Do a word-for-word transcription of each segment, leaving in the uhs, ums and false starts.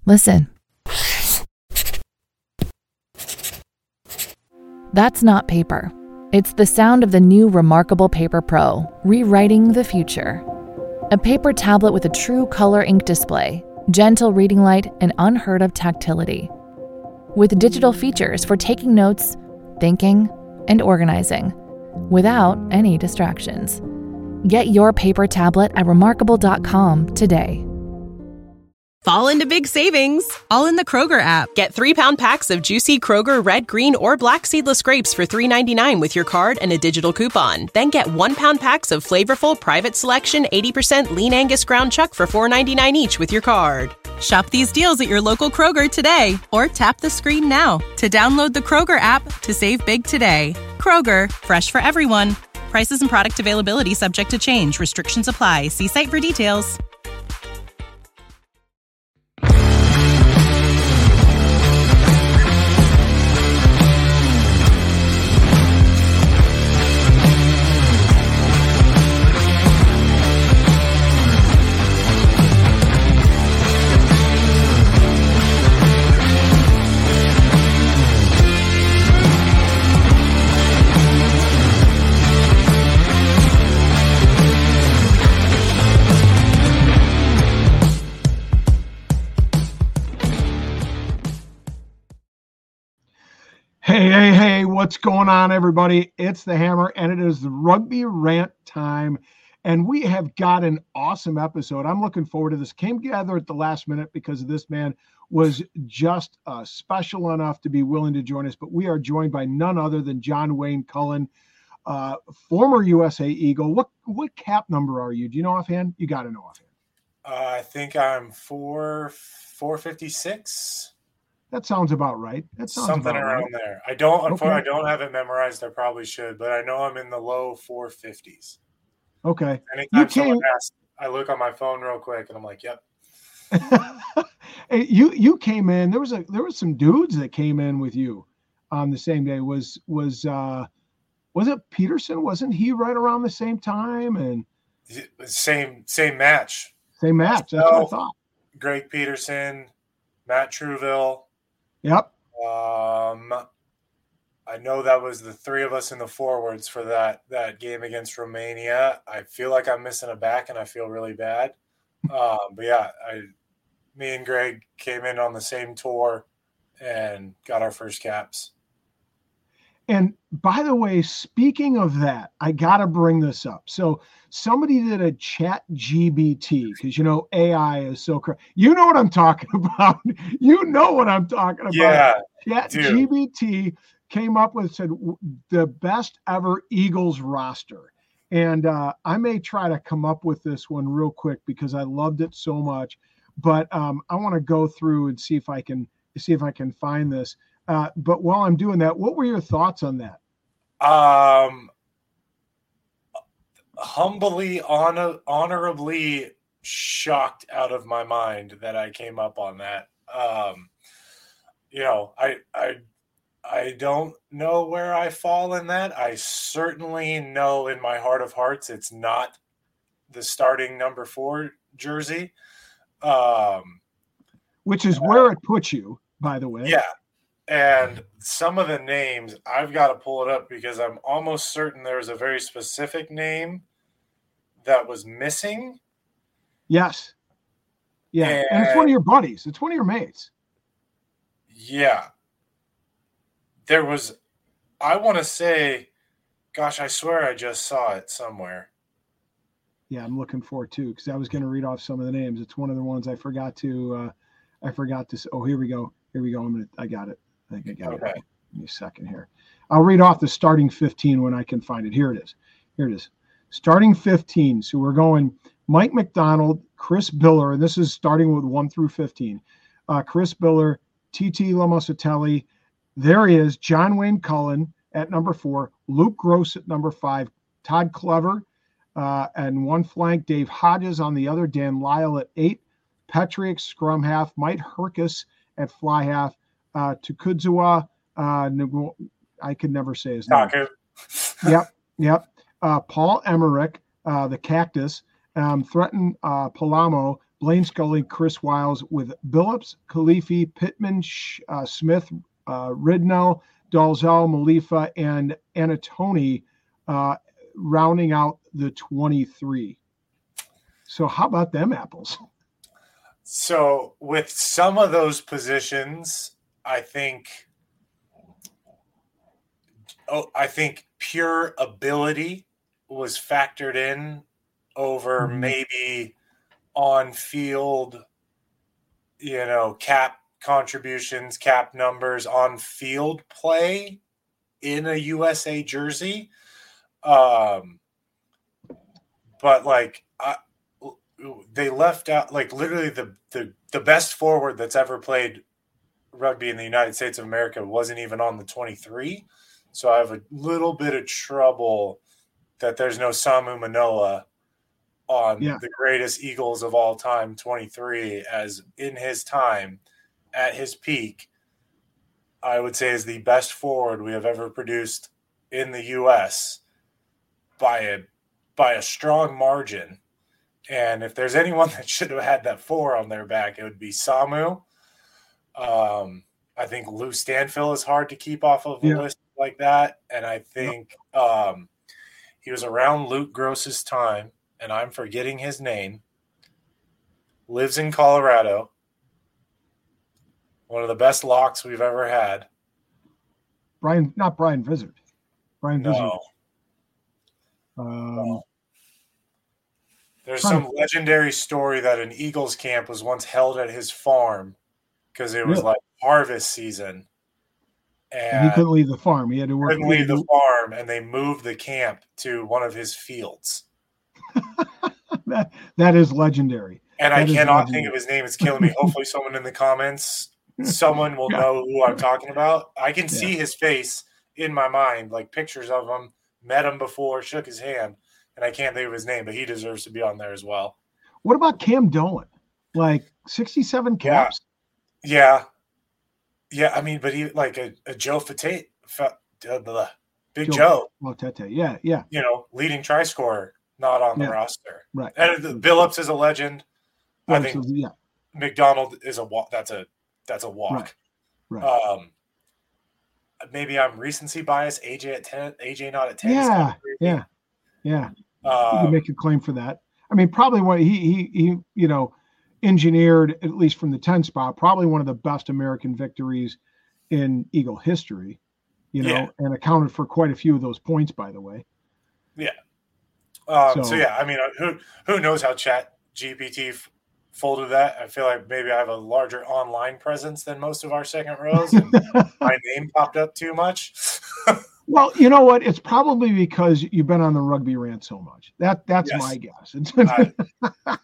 Listen. That's not paper. It's the sound of the new Remarkable Paper Pro, rewriting the future. A paper tablet with a true color ink display, gentle reading light, and unheard of tactility. With digital features for taking notes, thinking, and organizing, without any distractions. Get your paper tablet at remarkable dot com today. Fall into big savings, all in the Kroger app. Get three-pound packs of juicy Kroger red, green, or black seedless grapes for three ninety-nine with your card and a digital coupon. Then get one-pound packs of flavorful Private Selection eighty percent Lean Angus ground chuck for four ninety-nine each with your card. Shop these deals at your local Kroger today, or tap the screen now to download the Kroger app to save big today. Kroger, fresh for everyone. Prices and product availability subject to change. Restrictions apply. See site for details. Hey, hey, hey, what's going on, everybody? It's the Hammer, and it is the Rugby Rant time, and we have got an awesome episode. I'm looking forward to this. Came together at the last minute because this man was just uh, special enough to be willing to join us, but we are joined by none other than John Wayne Cullen, uh, former U S A Eagle. What what cap number are you? Do you know offhand? You got to know offhand. Uh, I think I'm four four fifty six. That sounds about right. That sounds something about around right. there. I don't. Okay. Unfortunately, I don't have it memorized. I probably should, but I know I'm in the low four fifties. Okay. Anytime You someone came. asks, I look on my phone real quick, and I'm like, "Yep." Hey, you you came in. There was a there was some dudes that came in with you on the same day. Was was uh, was it Peterson? Wasn't he right around the same time? And Same same match. same match. That's what I thought. Greg Peterson, Matt Truville. Yep. Um, I know that was the three of us in the forwards for that that game against Romania. I feel like I'm missing a back, and I feel really bad. Um, but yeah, I, me and Greg came in on the same tour and got our first caps. And by the way, speaking of that, I got to bring this up. So somebody did a Chat G B T, because, you know, A I is so crazy. You know what I'm talking about. You know what I'm talking about. Yeah, Chat G B T came up with, said, the best ever Eagles roster. And uh, I may try to come up with this one real quick because I loved it so much. But um, I want to go through and see if I can see if I can find this. Uh, but while I'm doing that, what were your thoughts on that? Um, humbly, honor, honorably shocked out of my mind that I came up on that. Um, you know, I, I, I don't know where I fall in that. I certainly know in my heart of hearts it's not the starting number four jersey. Um, Which is where it puts you, by the way. Yeah. And some of the names, I've got to pull it up because I'm almost certain there was a very specific name that was missing. Yes. Yeah. And, and it's one of your buddies. It's one of your mates. Yeah. There was, I want to say, gosh, I swear I just saw it somewhere. Yeah, I'm looking for it too, because I was going to read off some of the names. It's one of the ones I forgot to, uh, I forgot to, oh, here we go. Here we go. I'm gonna, I got it. I think I got Okay. it. Give me a second here. I'll read off the starting fifteen when I can find it. Here it is. Here it is. Starting fifteen. So we're going Mike McDonald, Chris Biller, and this is starting with one through fifteen. Uh, Chris Biller, T T Lamosatelli. There he is. John Wayne Cullen at number four. Luke Gross at number five. Todd Clever uh, and one flank. Dave Hodges on the other. Dan Lyle at eight. Petrick, scrum half. Mike Herkus at fly half. Uh, Tukudzua, uh, I could never say his name. Taku. Yep, yep. Uh, Paul Emmerich, uh, the Cactus, um, Threaten uh, Palamo, Blaine Scully, Chris Wiles, with Billups, Khalifi, Pittman, uh, Smith, uh, Ridnell, Dalzell, Malifa, and Anatoni uh, rounding out the twenty-three. So how about them apples? So with some of those positions, I think, oh, I think pure ability was factored in over mm-hmm. maybe on-field, you know, cap contributions, cap numbers, on-field play in a U S A jersey. Um, but like, I, they left out like literally the, the, the best forward that's ever played rugby in the United States of America wasn't even on the twenty-three. So I have a little bit of trouble that there's no Samu Manoa on yeah. the greatest Eagles of all time, twenty-three, as in his time at his peak, I would say is the best forward we have ever produced in the U S by a, by a strong margin. And if there's anyone that should have had that four on their back, it would be Samu. Um, I think Lou Stanfill is hard to keep off of a yeah. list like that. And I think um, he was around Luke Gross's time, and I'm forgetting his name, lives in Colorado, one of the best locks we've ever had. Brian, not Brian Vizard. Brian Vizard. No. Um, no. There's some legendary story that an Eagles camp was once held at his farm because it was really? like harvest season. And, and he couldn't leave the farm. He had to work. Couldn't leave the farm, and they moved the camp to one of his fields. that, that is legendary. And that I cannot think of his name. It's killing me. Hopefully someone in the comments, someone will yeah. know who I'm talking about. I can yeah. see his face in my mind, like pictures of him, met him before, shook his hand. And I can't think of his name, but he deserves to be on there as well. What about Cam Dolan? Like sixty-seven caps? Yeah. Yeah, yeah I mean, but he like a, a Joe Fatete, uh, Big Joe. Joe. Fatete, yeah, yeah. You know, leading try scorer, not on the yeah. roster. Right. And the, Billups is a legend. Billups I think is, yeah. McDonald is a walk. That's a that's a walk. Right. right. Um, maybe I'm recency bias. A J at ten. A J not at ten. Yeah, yeah. Yeah, um, you can make a claim for that. I mean, probably what he he he you know engineered, at least from the ten spot, probably one of the best American victories in Eagle history. You know, yeah. and accounted for quite a few of those points, by the way. Yeah. Um, so, so yeah, I mean, who who knows how Chat G P T f- folded that? I feel like maybe I have a larger online presence than most of our second rows, and my name popped up too much. Well, you know what? It's probably because you've been on the Rugby Rant so much. That that's yes. my guess.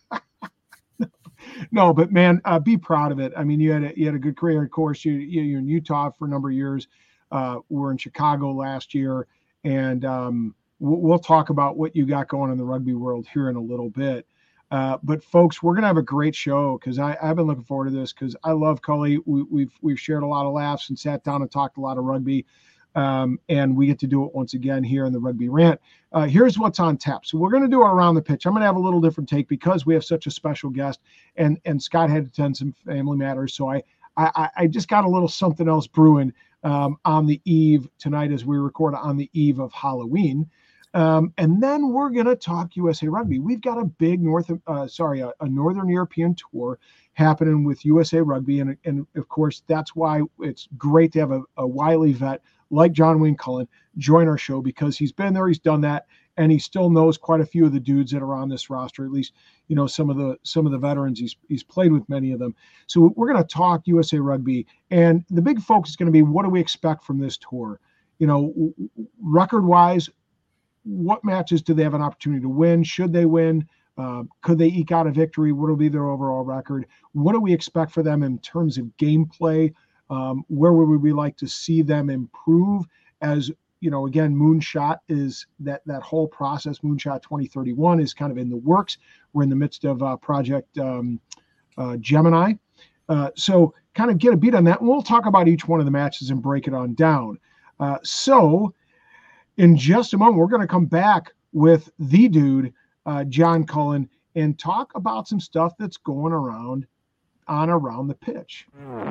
No, but man, uh, be proud of it. I mean, you had a, you had a good career. Of course, you you're in Utah for a number of years. Uh, we're in Chicago last year, and um, we'll, we'll talk about what you got going in the rugby world here in a little bit. Uh, but folks, we're gonna have a great show because I've been looking forward to this because I love Cully. We, we've we've shared a lot of laughs and sat down and talked a lot of rugby. Um, and we get to do it once again here in the Rugby Rant. Uh, here's what's on tap. So we're going to do our Around the Pitch. I'm going to have a little different take because we have such a special guest, and and Scott had to attend some family matters. So I I, I just got a little something else brewing um, on the eve tonight as we record on the eve of Halloween. Um, and then we're going to talk U S A Rugby. We've got a big North, uh, sorry, a, a Northern European tour happening with U S A Rugby. And, and of course, that's why it's great to have a, a wily vet like John Wayne Cullen join our show because he's been there, he's done that, and he still knows quite a few of the dudes that are on this roster, at least, you know, some of the some of the veterans. He's he's played with many of them. So we're going to talk U S A Rugby, and the big focus is going to be what do we expect from this tour? You know, record-wise, what matches do they have an opportunity to win? Should they win? Uh, could they eke out a victory? What will be their overall record? What do we expect for them in terms of gameplay? Um, where would we like to see them improve? As you know, again, Moonshot is that that whole process. Moonshot twenty thirty-one is kind of in the works. We're in the midst of uh, Project um, uh, Gemini. Uh, so kind of get a beat on that. And we'll talk about each one of the matches and break it on down. Uh, so in just a moment, we're going to come back with the dude, uh, John Cullen, and talk about some stuff that's going around on around the pitch.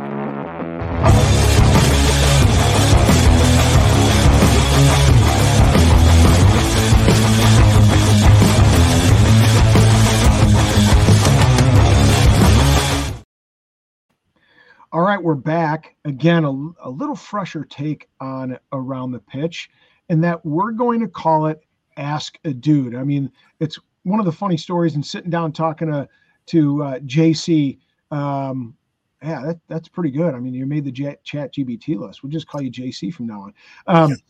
All right, we're back. Again, a, a little fresher take on around the pitch, and that we're going to call it Ask a Dude. I mean, it's one of the funny stories, and sitting down talking to, to uh, J C, um, yeah, that, that's pretty good. I mean, you made the J- Chat G B T list. We'll just call you J C from now on. Um,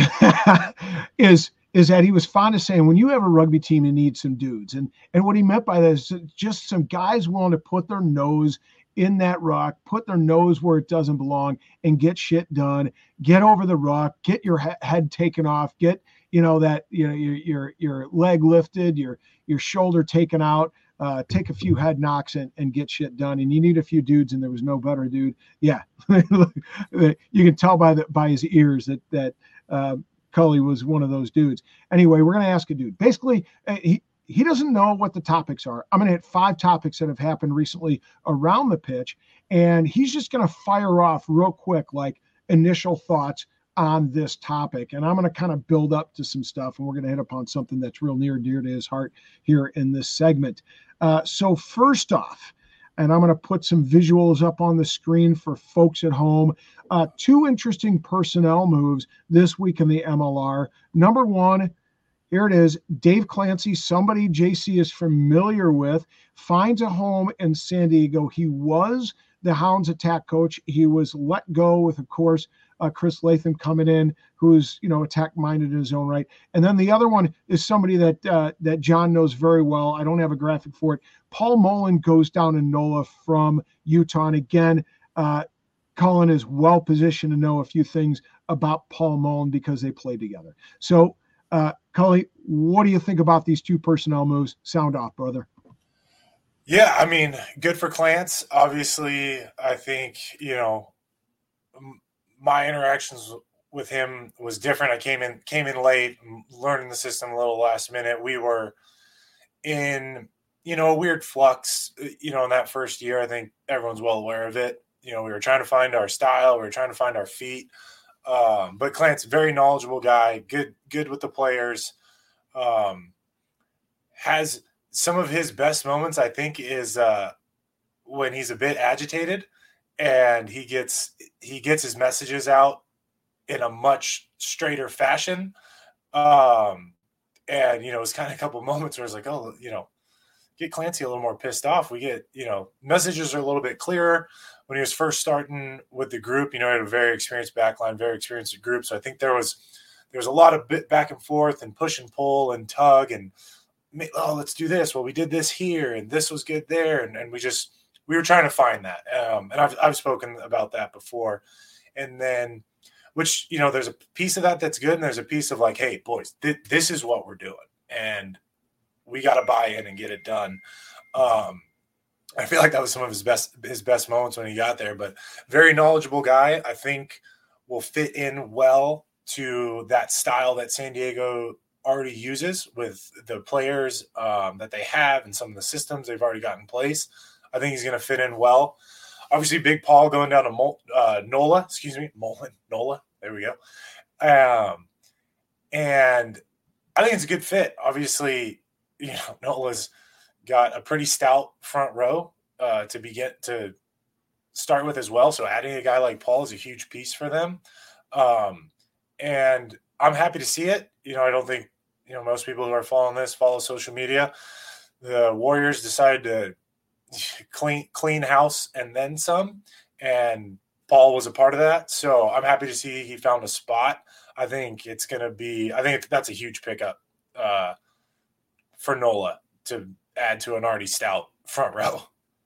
is is that he was fond of saying, when you have a rugby team, you need some dudes. And, and what he meant by that is just some guys willing to put their nose in that rock, put their nose where it doesn't belong, and get shit done. Get over the rock, get your he- head taken off, get, you know, that, you know, your your your leg lifted, your your shoulder taken out, uh, take a few head knocks and, and get shit done. And you need a few dudes, and there was no better dude. Yeah, you can tell by the by his ears that that uh, Cully was one of those dudes. Anyway, we're gonna ask a dude. Basically, uh, he. He doesn't know what the topics are. I'm going to hit five topics that have happened recently around the pitch, and he's just going to fire off real quick, like initial thoughts on this topic. And I'm going to kind of build up to some stuff, and we're going to hit upon something that's real near and dear to his heart here in this segment. Uh, so first off, and I'm going to put some visuals up on the screen for folks at home. Uh, two interesting personnel moves this week in the M L R. Number one, here it is. Dave Clancy, somebody J C is familiar with, finds a home in San Diego. He was the Hounds attack coach. He was let go with, of course, uh, Chris Latham coming in, who's, you know, attack-minded in his own right. And then the other one is somebody that uh, that John knows very well. I don't have a graphic for it. Paul Mullen goes down in NOLA from Utah. And again, uh, Cullen is well-positioned to know a few things about Paul Mullen because they played together. So, Uh, Cully, what do you think about these two personnel moves? Sound off, brother. Yeah, I mean, good for Clance. Obviously, I think, you know, my interactions with him was different. I came in came in late, learning the system a little last minute. We were in, you know, a weird flux, you know, in that first year. I think everyone's well aware of it. You know, we were trying to find our style. We were trying to find our feet. Um, but Clance, very knowledgeable guy, good, good with the players. Um, has some of his best moments, I think, is uh, when he's a bit agitated and he gets he gets his messages out in a much straighter fashion. Um, and you know, it's kind of a couple of moments where it's like, oh, you know, get Clancy a little more pissed off. We get, you know, messages are a little bit clearer. When he was first starting with the group, you know, he had a very experienced backline, very experienced group. So I think there was there was a lot of bit back and forth and push and pull and tug and, oh, let's do this. Well, we did this here and this was good there. And, and we just – we were trying to find that. Um, and I've, I've spoken about that before. And then – which, you know, there's a piece of that that's good and there's a piece of like, hey, boys, th- this is what we're doing. And we got to buy in and get it done. Um I feel like that was some of his best his best moments when he got there, but very knowledgeable guy. I think will fit in well to that style that San Diego already uses with the players um, that they have and some of the systems they've already got in place. I think he's going to fit in well. Obviously, Big Paul going down to Mol- uh, NOLA, excuse me, Mullen, NOLA. There we go. Um, and I think it's a good fit. Obviously, you know, NOLA's got a pretty stout front row uh, to begin to start with as well. So adding a guy like Paul is a huge piece for them. Um, and I'm happy to see it. You know, I don't think, you know, most people who are following this follow social media. The Warriors decided to clean, clean house and then some, and Paul was a part of that. So I'm happy to see he found a spot. I think it's going to be, I think that's a huge pickup uh, for NOLA to add to an already stout front row.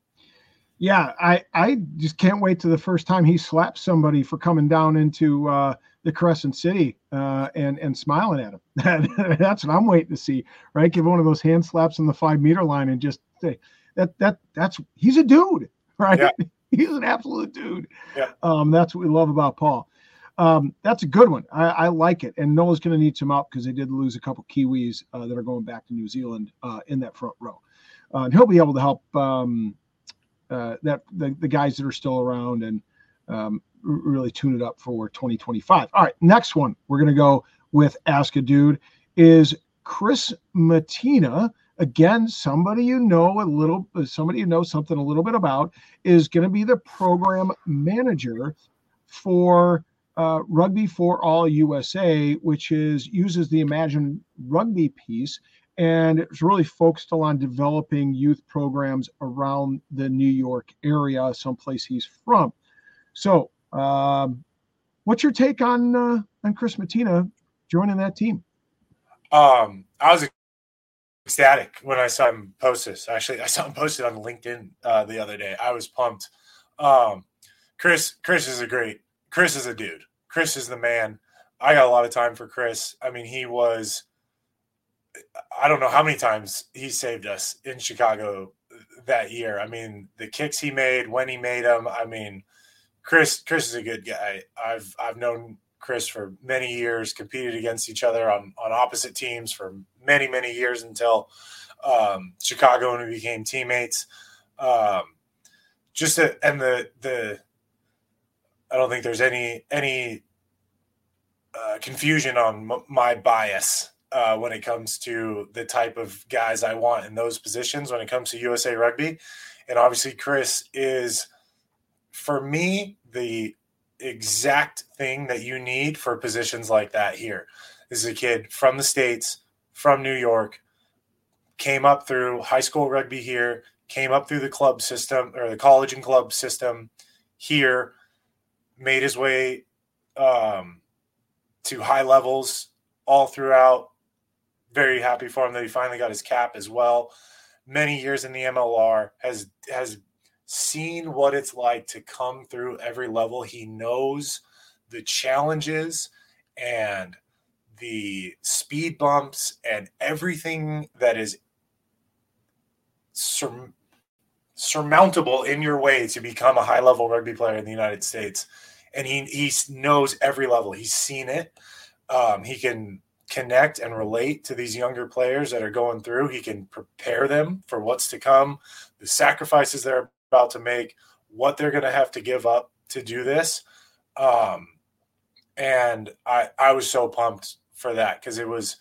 Yeah, I, I just can't wait to the first time he slaps somebody for coming down into uh, the Crescent City uh, and and smiling at him. That's what I'm waiting to see, right? Give one of those hand slaps on the five meter line and just say that that that's he's a dude, right? Yeah. He's an absolute dude. Yeah. Um, that's what we love about Paul. Um, that's a good one. I, I like it. And Noah's going to need some help because they did lose a couple Kiwis uh, that are going back to New Zealand uh, in that front row. uh, and he'll be able to help um, uh, that the, the guys that are still around and um, really tune it up for twenty twenty-five. All right, next one we're going to go with Ask a Dude is Chris Mattina. Again, somebody you know a little, somebody you know something a little bit about, is going to be the program manager for uh, Rugby for All U S A, which is uses the Imagine Rugby piece, and it's really focused on developing youth programs around the New York area, someplace he's from. So, um, what's your take on uh, on Chris Mattina joining that team? Um, I was ecstatic when I saw him post this. Actually, I saw him posted on LinkedIn uh, the other day. I was pumped. Um, Chris, Chris is a great. Chris is a dude. Chris is the man. I got a lot of time for Chris. I mean, he was. I don't know how many times he saved us in Chicago that year. I mean, the kicks he made, when he made them. I mean, Chris. Chris is a good guy. I've I've known Chris for many years, competed against each other on, on opposite teams for many, many years until um, Chicago when we became teammates. Um, just a, and the, the, I don't think there's any, any uh, confusion on m- my bias uh, when it comes to the type of guys I want in those positions when it comes to U S A Rugby. And obviously Chris is, for me, the exact thing that you need for positions like that here. This is a kid from the States, from New York, came up through high school rugby here, came up through the club system or the college and club system here, made his way um, to high levels all throughout. Very happy for him that he finally got his cap as well. Many years in the M L R, has has seen what it's like to come through every level. He knows the challenges and the speed bumps and everything that is sur- surmountable in your way to become a high-level rugby player in the United States. And he he knows every level. He's seen it. Um, he can connect and relate to these younger players that are going through. He can prepare them for what's to come, the sacrifices they're about to make, what they're going to have to give up to do this. Um, and I, I was so pumped for that because it was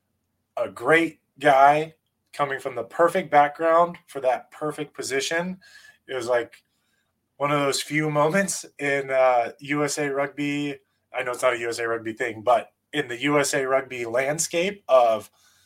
a great guy coming from the perfect background for that perfect position. It was like one of those few moments in uh, U S A Rugby. I know it's not a U S A Rugby thing, but in the U S A Rugby landscape of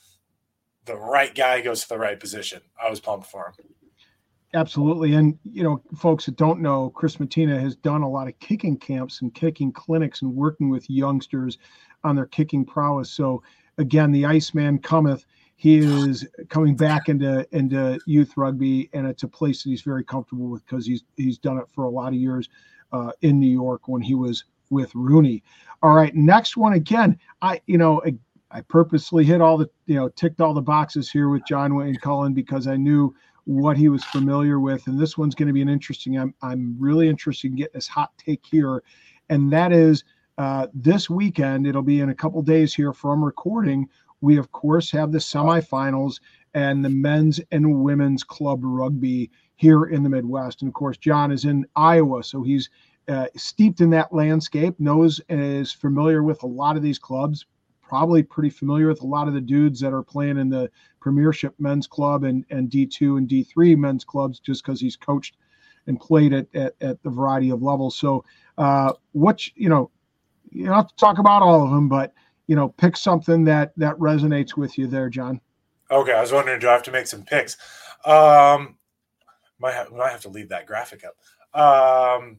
the right guy goes to the right position. I was pumped for him. Absolutely. And, you know, folks that don't know, Chris Mattina has done a lot of kicking camps and kicking clinics and working with youngsters on their kicking prowess. So, again, the Iceman cometh. He is coming back into into youth rugby, and it's a place that he's very comfortable with because he's he's done it for a lot of years uh, in New York when he was with Rooney. All right, next one again. I, you know, I, I purposely hit all the, you know, ticked all the boxes here with John Wayne Cullen because I knew what he was familiar with. And this one's going to be an interesting, I'm, I'm really interested in getting this hot take here. And that is uh, this weekend, it'll be in a couple days here from recording. We of course have the semifinals and the men's and women's club rugby here in the Midwest. And of course, John is in Iowa, so he's uh, steeped in that landscape, knows and is familiar with a lot of these clubs, probably pretty familiar with a lot of the dudes that are playing in the Premiership Men's Club and, and D two and D three men's clubs, just because he's coached and played at, at, at the variety of levels. So uh, what, you know, you don't have to talk about all of them, but, you know, pick something that, that resonates with you there, John. Okay. I was wondering, do I have to make some picks? Um, might have, might have to leave that graphic up. Um,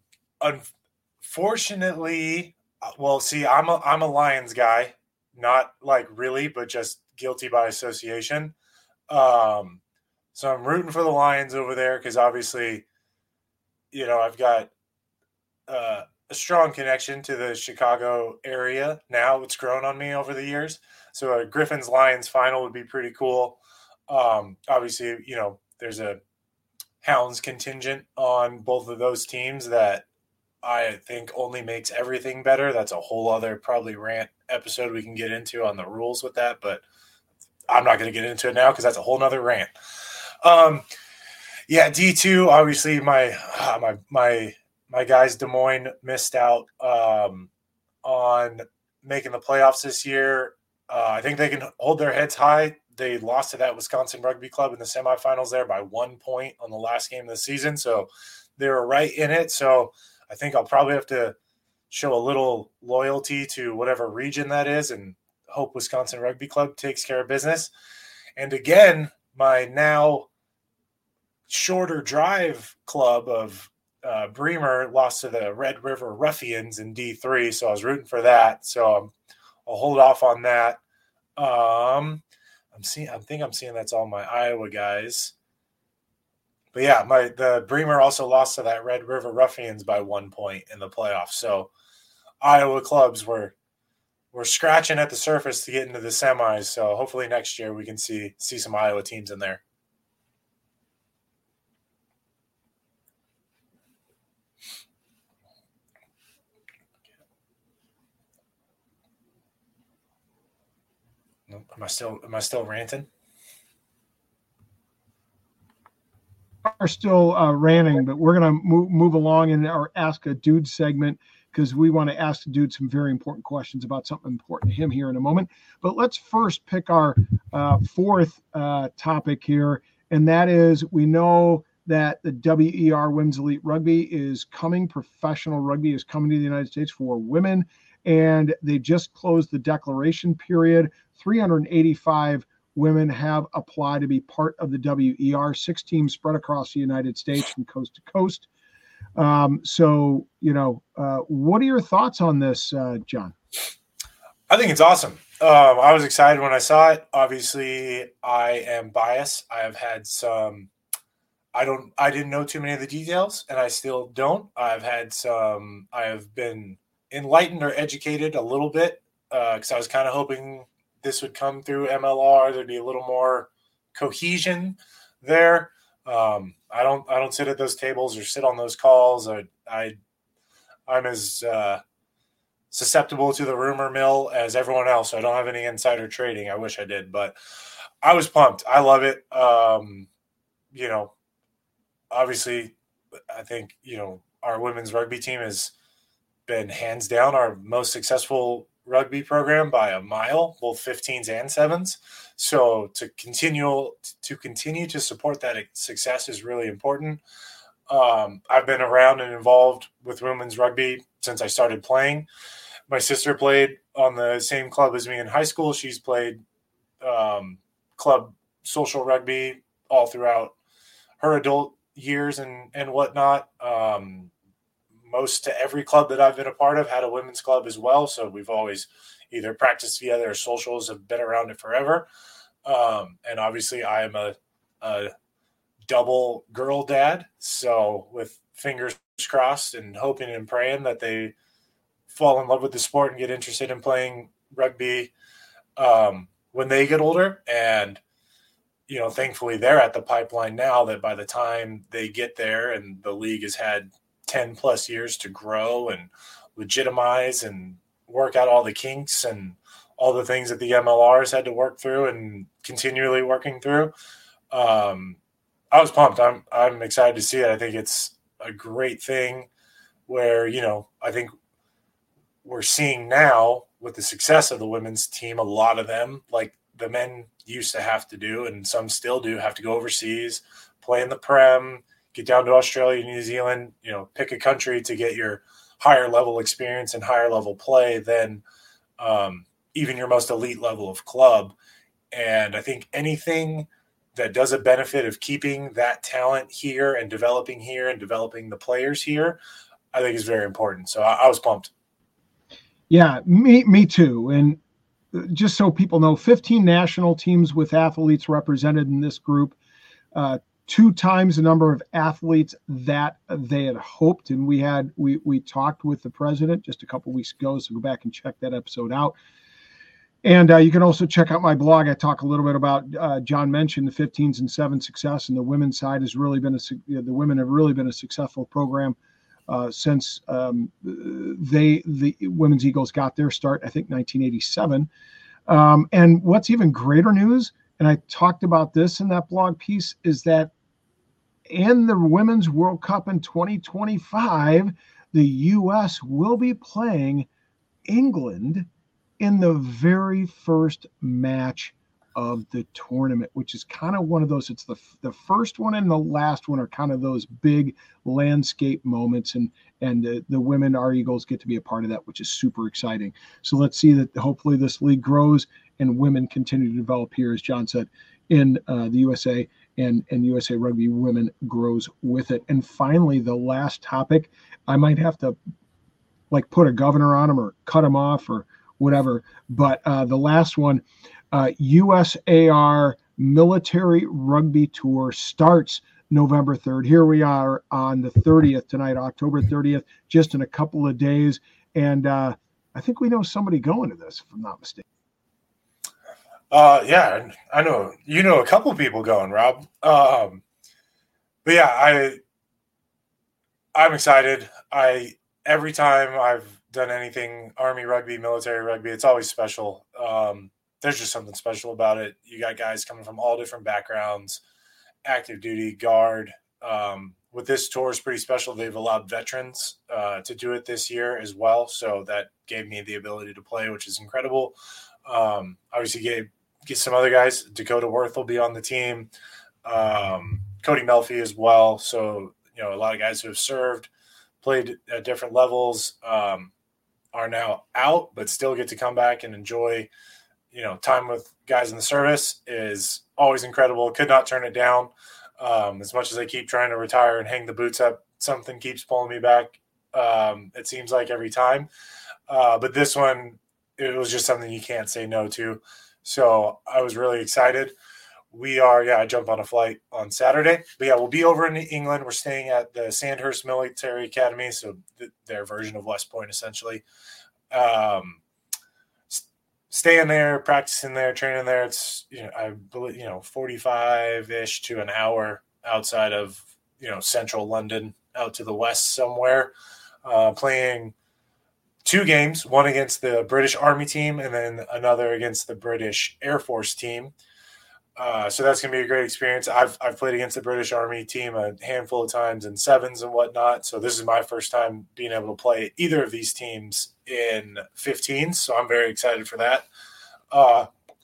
unfortunately, well, see, I'm a, I'm a Lions guy. Not like really, but just guilty by association. Um, so I'm rooting for the Lions over there because obviously, you know, I've got uh, a strong connection to the Chicago area now. It's grown on me over the years. So a Griffins Lions final would be pretty cool. Um, obviously, you know, there's a Hounds contingent on both of those teams that I think only makes everything better. That's a whole other probably rant episode we can get into on the rules with that, but I'm not going to get into it now because that's a whole nother rant. Um, yeah, D two. Obviously, my uh, my my my guys Des Moines missed out um, on making the playoffs this year. Uh, I think they can hold their heads high. They lost to that Wisconsin Rugby Club in the semifinals there by one point on the last game of the season, so they were right in it. So I think I'll probably have to show a little loyalty to whatever region that is and hope Wisconsin Rugby Club takes care of business. And again, my now shorter drive club of uh, Bremer lost to the Red River Ruffians in D three, so I was rooting for that. So um, I'll hold off on that. Um, I'm seeing. I think I'm seeing that's all my Iowa guys. But yeah, my the Bremer also lost to that Red River Ruffians by one point in the playoffs. So Iowa clubs were were scratching at the surface to get into the semis. So hopefully next year we can see see some Iowa teams in there. Am I still am I still ranting? Are still uh, ranting, but we're going to move move along in our Ask a Dude segment because we want to ask the dude some very important questions about something important to him here in a moment. But let's first pick our uh, fourth uh, topic here, and that is we know that the W E R Women's Elite Rugby is coming. Professional rugby is coming to the United States for women, and they just closed the declaration period. three hundred eighty-five women have applied to be part of the W E R, six teams spread across the United States from coast to coast. Um, so, you know, uh, what are your thoughts on this, uh, John? I think it's awesome. Um, I was excited when I saw it. Obviously, I am biased. I have had some, I don't, I didn't know too many of the details, and I still don't. I've had some, I have been enlightened or educated a little bit because uh, I was kind of hoping this would come through M L R. There'd be a little more cohesion there. Um, I don't, I don't sit at those tables or sit on those calls. I, I, I'm as uh, susceptible to the rumor mill as everyone else. So I don't have any insider trading. I wish I did, but I was pumped. I love it. Um, you know, obviously, I think you know our women's rugby team has been hands down our most successful rugby program by a mile, both fifteens and sevens. So to continue to continue to support that success is really important. Um, I've been around and involved with women's rugby since I started playing. My sister played on the same club as me in high school. She's played um, club social rugby all throughout her adult years and, and whatnot. Um, most to every club that I've been a part of had a women's club as well. So we've always either practiced together or socials have been around it forever. Um, and obviously I am a, a double girl dad. So with fingers crossed and hoping and praying that they fall in love with the sport and get interested in playing rugby um, when they get older. And, you know, thankfully they're at the pipeline now that by the time they get there and the league has had ten plus years to grow and legitimize and work out all the kinks and all the things that the M L R has had to work through and continually working through. Um, I was pumped. I'm, I'm excited to see it. I think it's a great thing where, you know, I think we're seeing now with the success of the women's team, a lot of them, like the men used to have to do, and some still do, have to go overseas, play in the Prem, get down to Australia, New Zealand, you know, pick a country to get your higher level experience and higher level play than um, even your most elite level of club. And I think anything that does a benefit of keeping that talent here and developing here and developing the players here, I think is very important. So I, I was pumped. Yeah, me, me too. And just so people know, fifteen national teams with athletes represented in this group, uh, two times the number of athletes that they had hoped. And we had, we, we talked with the president just a couple weeks ago. So go back and check that episode out. And uh, you can also check out my blog. I talk a little bit about, uh, John mentioned the fifteens and seven success, and the women's side has really been a, the women have really been a successful program uh, since um, they, the Women's Eagles got their start, I think nineteen eighty-seven. Um, and what's even greater news and I talked about this in that blog piece, is that in the Women's World Cup in twenty twenty-five, the U S will be playing England in the very first match of the tournament, which is kind of one of those, it's the the first one and the last one are kind of those big landscape moments, and and the, the women, our Eagles, get to be a part of that, which is super exciting. So let's see that hopefully this league grows and women continue to develop here, as John said, in uh, the U S A, and, and U S A Rugby Women grows with it. And finally, the last topic, I might have to like put a governor on them or cut them off or whatever, but uh, the last one, uh, U S A R Military Rugby Tour starts November third. Here we are on the thirtieth tonight, October thirtieth, just in a couple of days. And uh, I think we know somebody going to this, if I'm not mistaken. Uh, yeah, I know. You know a couple of people going, Rob. Um, but yeah, I, I'm excited. I every time I've done anything Army rugby, military rugby, it's always special. Um, there's just something special about it. You got guys coming from all different backgrounds, active duty, guard. Um, with this tour is pretty special. They've allowed veterans uh, to do it this year as well, so that gave me the ability to play, which is incredible. Um, obviously, gave get some other guys. Dakota Worth will be on the team. Um, Cody Melfi as well. So, you know, a lot of guys who have served, played at different levels, um, are now out, but still get to come back and enjoy, you know, time with guys in the service is always incredible. Could not turn it down. Um, as much as I keep trying to retire and hang the boots up, something keeps pulling me back. Um, it seems like every time. Uh, but this one, it was just something you can't say no to. So I was really excited. We are, yeah, I jump on a flight on Saturday. But yeah, we'll be over in England. We're staying at the Sandhurst Military Academy, so th- their version of West Point, essentially. Um, st- staying there, practicing there, training there. It's, you know, I believe, you know, forty-five-ish to an hour outside of, you know, central London, out to the west somewhere, uh, playing two games, one against the British Army team and then another against the British Air Force team. Uh, so that's going to be a great experience. I've I've played against the British Army team a handful of times in sevens and whatnot. So this is my first time being able to play either of these teams in fifteens. So I'm very excited for that. Uh,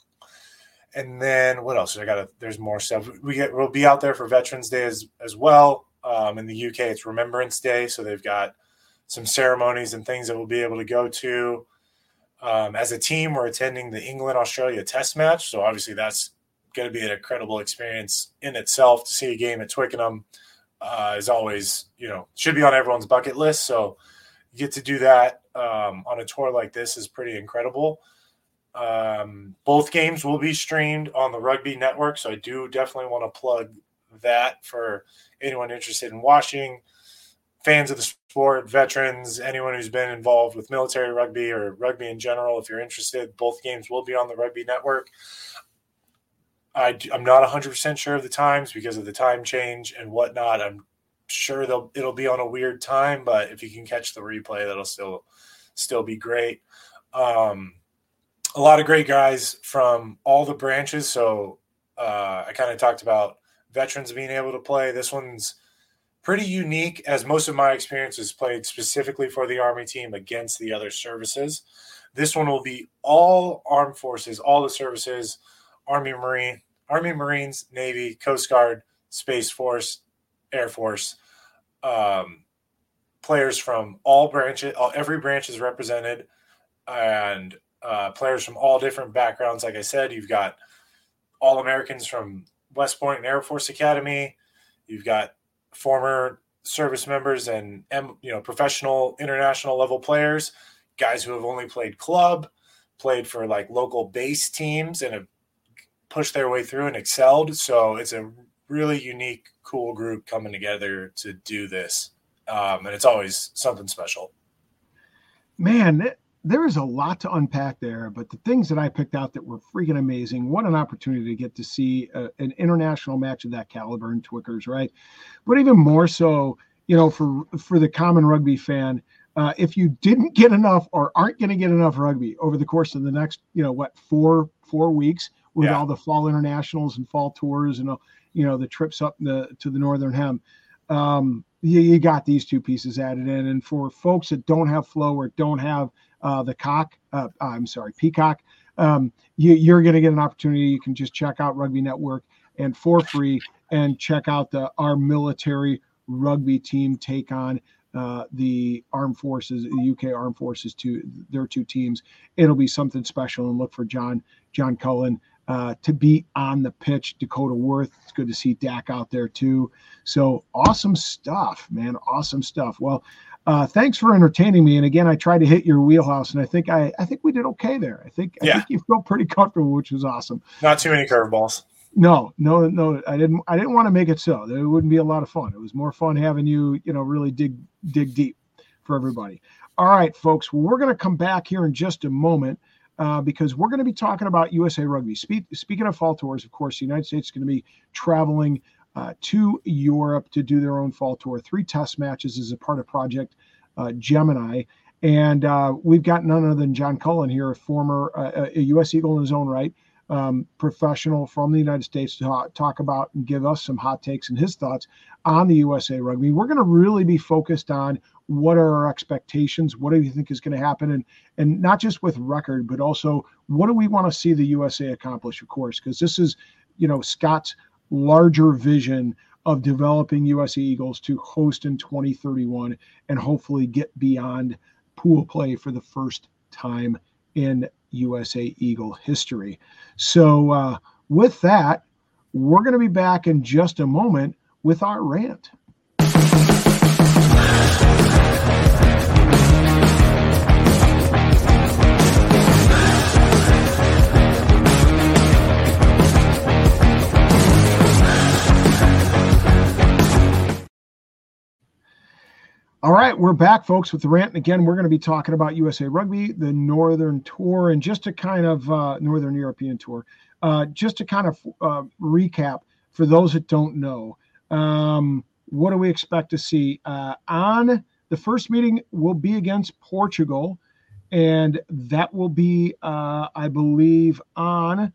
and then what else? I got there's more stuff. We get we'll be out there for Veterans Day as as well. Um, in the U K, it's Remembrance Day, so they've got some ceremonies and things that we'll be able to go to. Um, as a team, we're attending the England-Australia test match. So obviously that's going to be an incredible experience in itself. To see a game at Twickenham uh, is always, you know, should be on everyone's bucket list. So you get to do that um, on a tour like this is pretty incredible. Um, both games will be streamed on the Rugby Network. So I do definitely want to plug that for anyone interested in watching. Fans of the sport, veterans, anyone who's been involved with military rugby or rugby in general, if you're interested, both games will be on the Rugby Network. I, I'm not one hundred percent sure of the times because of the time change and whatnot. I'm sure they'll it'll be on a weird time, but if you can catch the replay, that'll still still be great. Um, a lot of great guys from all the branches. So uh, I kind of talked about veterans being able to play. This one's pretty unique, as most of my experience is played specifically for the Army team against the other services. This one will be all armed forces, all the services, Army, Marine, Army, Marines, Navy, Coast Guard, Space Force, Air Force. Um, players from all branches, all, every branch is represented, and uh, players from all different backgrounds. Like I said, you've got all Americans from West Point and Air Force Academy. You've got former service members and, you know, professional international level players, guys who have only played club, played for like local base teams and have pushed their way through and excelled. So it's a really unique, cool group coming together to do this. Um, and it's always something special. Man, there is a lot to unpack there, but the things that I picked out that were freaking amazing. What an opportunity to get to see a, an international match of that caliber in Twickers, right? But even more so, you know, for, for the common rugby fan, uh, if you didn't get enough or aren't going to get enough rugby over the course of the next, you know, what, four, four weeks, with Yeah. all the fall internationals and fall tours and, you know, the trips up the, to the Northern Hem. Um, you, you got these two pieces added in. And for folks that don't have Flow or don't have uh, the cock, uh, I'm sorry, Peacock, um, you, you're going to get an opportunity. You can just check out Rugby Network and for free and check out the our military rugby team take on uh, the armed forces, the U K armed forces, to their two teams. It'll be something special, and look for John, John Cullen uh, to be on the pitch. Dakota Worth, it's good to see Dak out there too. So awesome stuff, man. Awesome stuff. Well, uh, thanks for entertaining me. And again, I tried to hit your wheelhouse, and I think I, I think we did okay there. I think, I Yeah. think you felt pretty comfortable, which was awesome. Not too many curveballs. No, no, no. I didn't. I didn't want to make it so. It wouldn't be a lot of fun. It was more fun having you, you know, really dig dig deep for everybody. All right, folks. Well, we're going to come back here in just a moment uh, because we're going to be talking about U S A Rugby. Speak, speaking of fall tours, of course, the United States is going to be traveling uh, to Europe to do their own fall tour. Three test matches as a part of Project uh, Gemini, and uh, we've got none other than John Cullen here, a former uh, a U S Eagle in his own right. Um, professional from the United States to talk, talk about and give us some hot takes and his thoughts on the U S A Rugby. We're going to really be focused on what are our expectations, what do you think is going to happen, and and not just with record, but also what do we want to see the U S A accomplish, of course, because this is, you know, Scott's larger vision of developing U S A Eagles to host in twenty thirty-one and hopefully get beyond pool play for the first time in U S A Eagle history. So uh, with that, we're going to be back in just a moment with our rant. All right, we're back, folks, with the rant. And again, we're going to be talking about U S A Rugby, the Northern Tour, and just to kind of uh, Northern European Tour, uh, just to kind of uh, recap for those that don't know, um, what do we expect to see? Uh, on the first meeting will be against Portugal, and that will be, uh, I believe, on,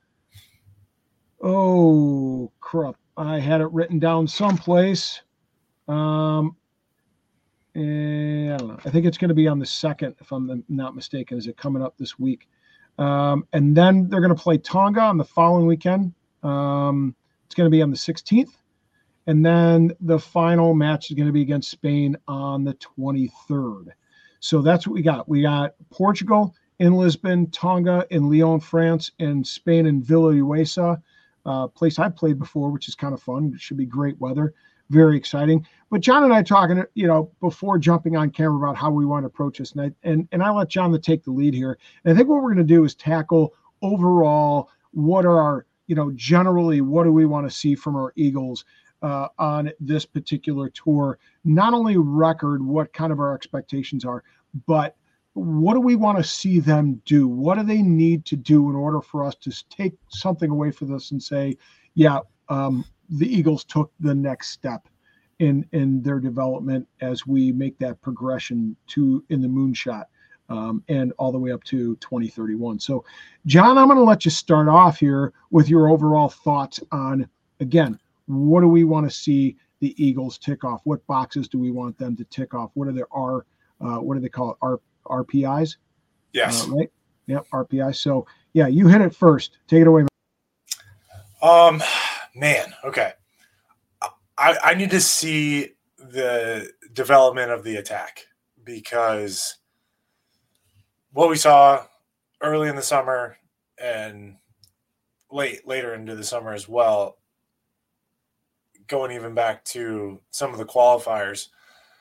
oh, crap, I had it written down someplace. Um, And I don't know. I think it's going to be on the second, if I'm not mistaken. Is it coming up this week? Um, and then they're going to play Tonga on the following weekend. Um, it's going to be on the sixteenth. And then the final match is going to be against Spain on the twenty-third. So that's what we got. We got Portugal in Lisbon, Tonga in Lyon, France, and Spain in Villanueva, uh, place I've played before, which is kind of fun. It should be great weather. Very exciting. But John and I talking, you know, before jumping on camera about how we want to approach this. And I, and, and I let John to take the lead here. And I think what we're going to do is tackle overall, what are our, you know, generally, what do we want to see from our Eagles uh, on this particular tour? Not only record, what kind of our expectations are, but what do we want to see them do? What do they need to do in order for us to take something away from this and say, yeah, um, the Eagles took the next step in in their development as we make that progression to in the moonshot um, and all the way up to twenty thirty-one. So, John, I'm going to let you start off here with your overall thoughts on, again, what do we want to see the Eagles tick off? What boxes do we want them to tick off? What are their R, uh, what do they call it? R, R P Is? Yes. Uh, right? Yep, R P Is. So, yeah, you hit it first. Take it away, man. Um, man, okay. I, I need to see the development of the attack, because what we saw early in the summer and late later into the summer as well, going even back to some of the qualifiers,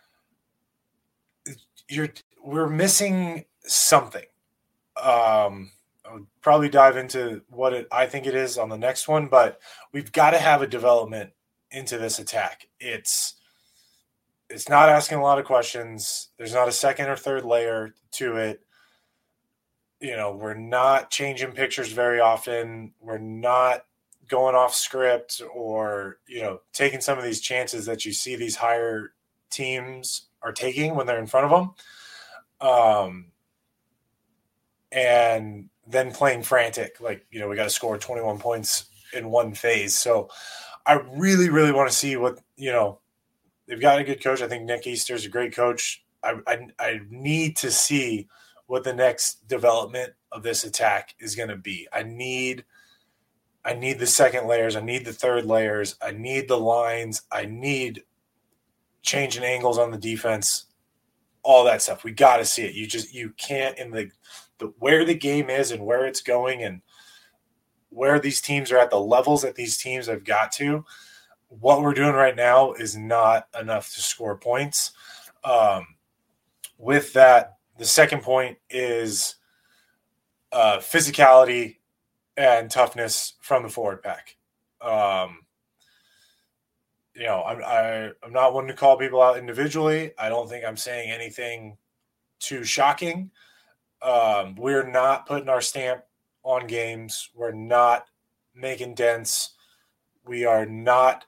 you're we're missing something. Um, I'll probably dive into what it, I think it is on the next one, but we've got to have a development into this attack. It's it's not asking a lot of questions. There's not a second or third layer to it. You know, we're not changing pictures very often. We're not going off script or, you know, taking some of these chances that you see these higher teams are taking when they're in front of them. Um, and then playing frantic. Like, you know, we got to score twenty-one points in one phase. So I really, really want to see what, you know, they've got a good coach. I think Nick Easter's a great coach. I, I, I need to see what the next development of this attack is going to be. I need, I need the second layers. I need the third layers. I need the lines. I need changing angles on the defense, all that stuff. We got to see it. You just, you can't in the, the, where the game is and where it's going and where these teams are at, the levels that these teams have got to, what we're doing right now is not enough to score points. Um, with that, the second point is uh, physicality and toughness from the forward pack. Um, you know, I'm, I, I'm not one to call people out individually. I don't think I'm saying anything too shocking. Um, we're not putting our stamp on games. We're not making dents. We are not,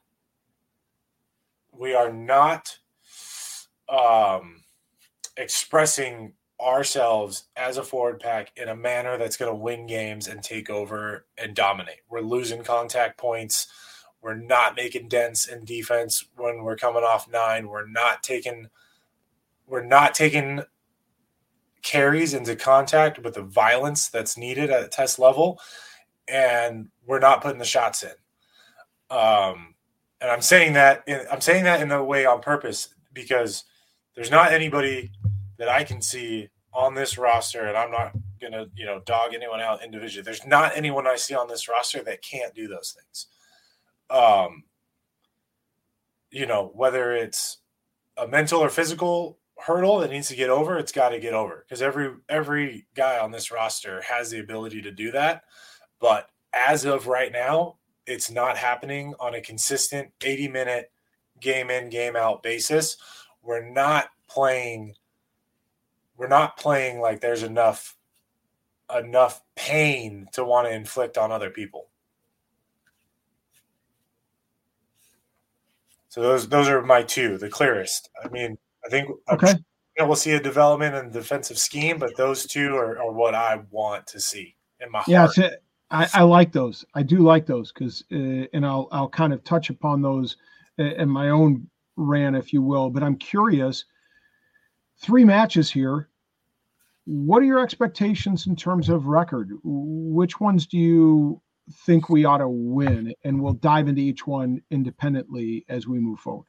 we are not um, expressing ourselves as a forward pack in a manner that's going to win games and take over and dominate. We're losing contact points. We're not making dents in defense when we're coming off nine. We're not taking, we're not taking carries into contact with the violence that's needed at test level, and we're not putting the shots in. Um, and I'm saying that in, I'm saying that in a way on purpose because there's not anybody that I can see on this roster, and I'm not going to, you know, dog anyone out individually. There's not anyone I see on this roster that can't do those things. Um, you know, whether it's a mental or physical hurdle that needs to get over, it's got to get over because every every guy on this roster has the ability to do that. But as of right now, it's not happening on a consistent eighty-minute game in, game out basis. We're not playing we're not playing like there's enough enough pain to want to inflict on other people. So those those are my two, the clearest. I mean, I think okay. I'm, you know, we'll see a development in the defensive scheme, but those two are, are what I want to see in my yeah, heart. Yeah, I, I like those. I do like those because, uh, and I'll I'll kind of touch upon those in my own rant, if you will. But I'm curious. Three matches here. What are your expectations in terms of record? Which ones do you think we ought to win? And we'll dive into each one independently as we move forward.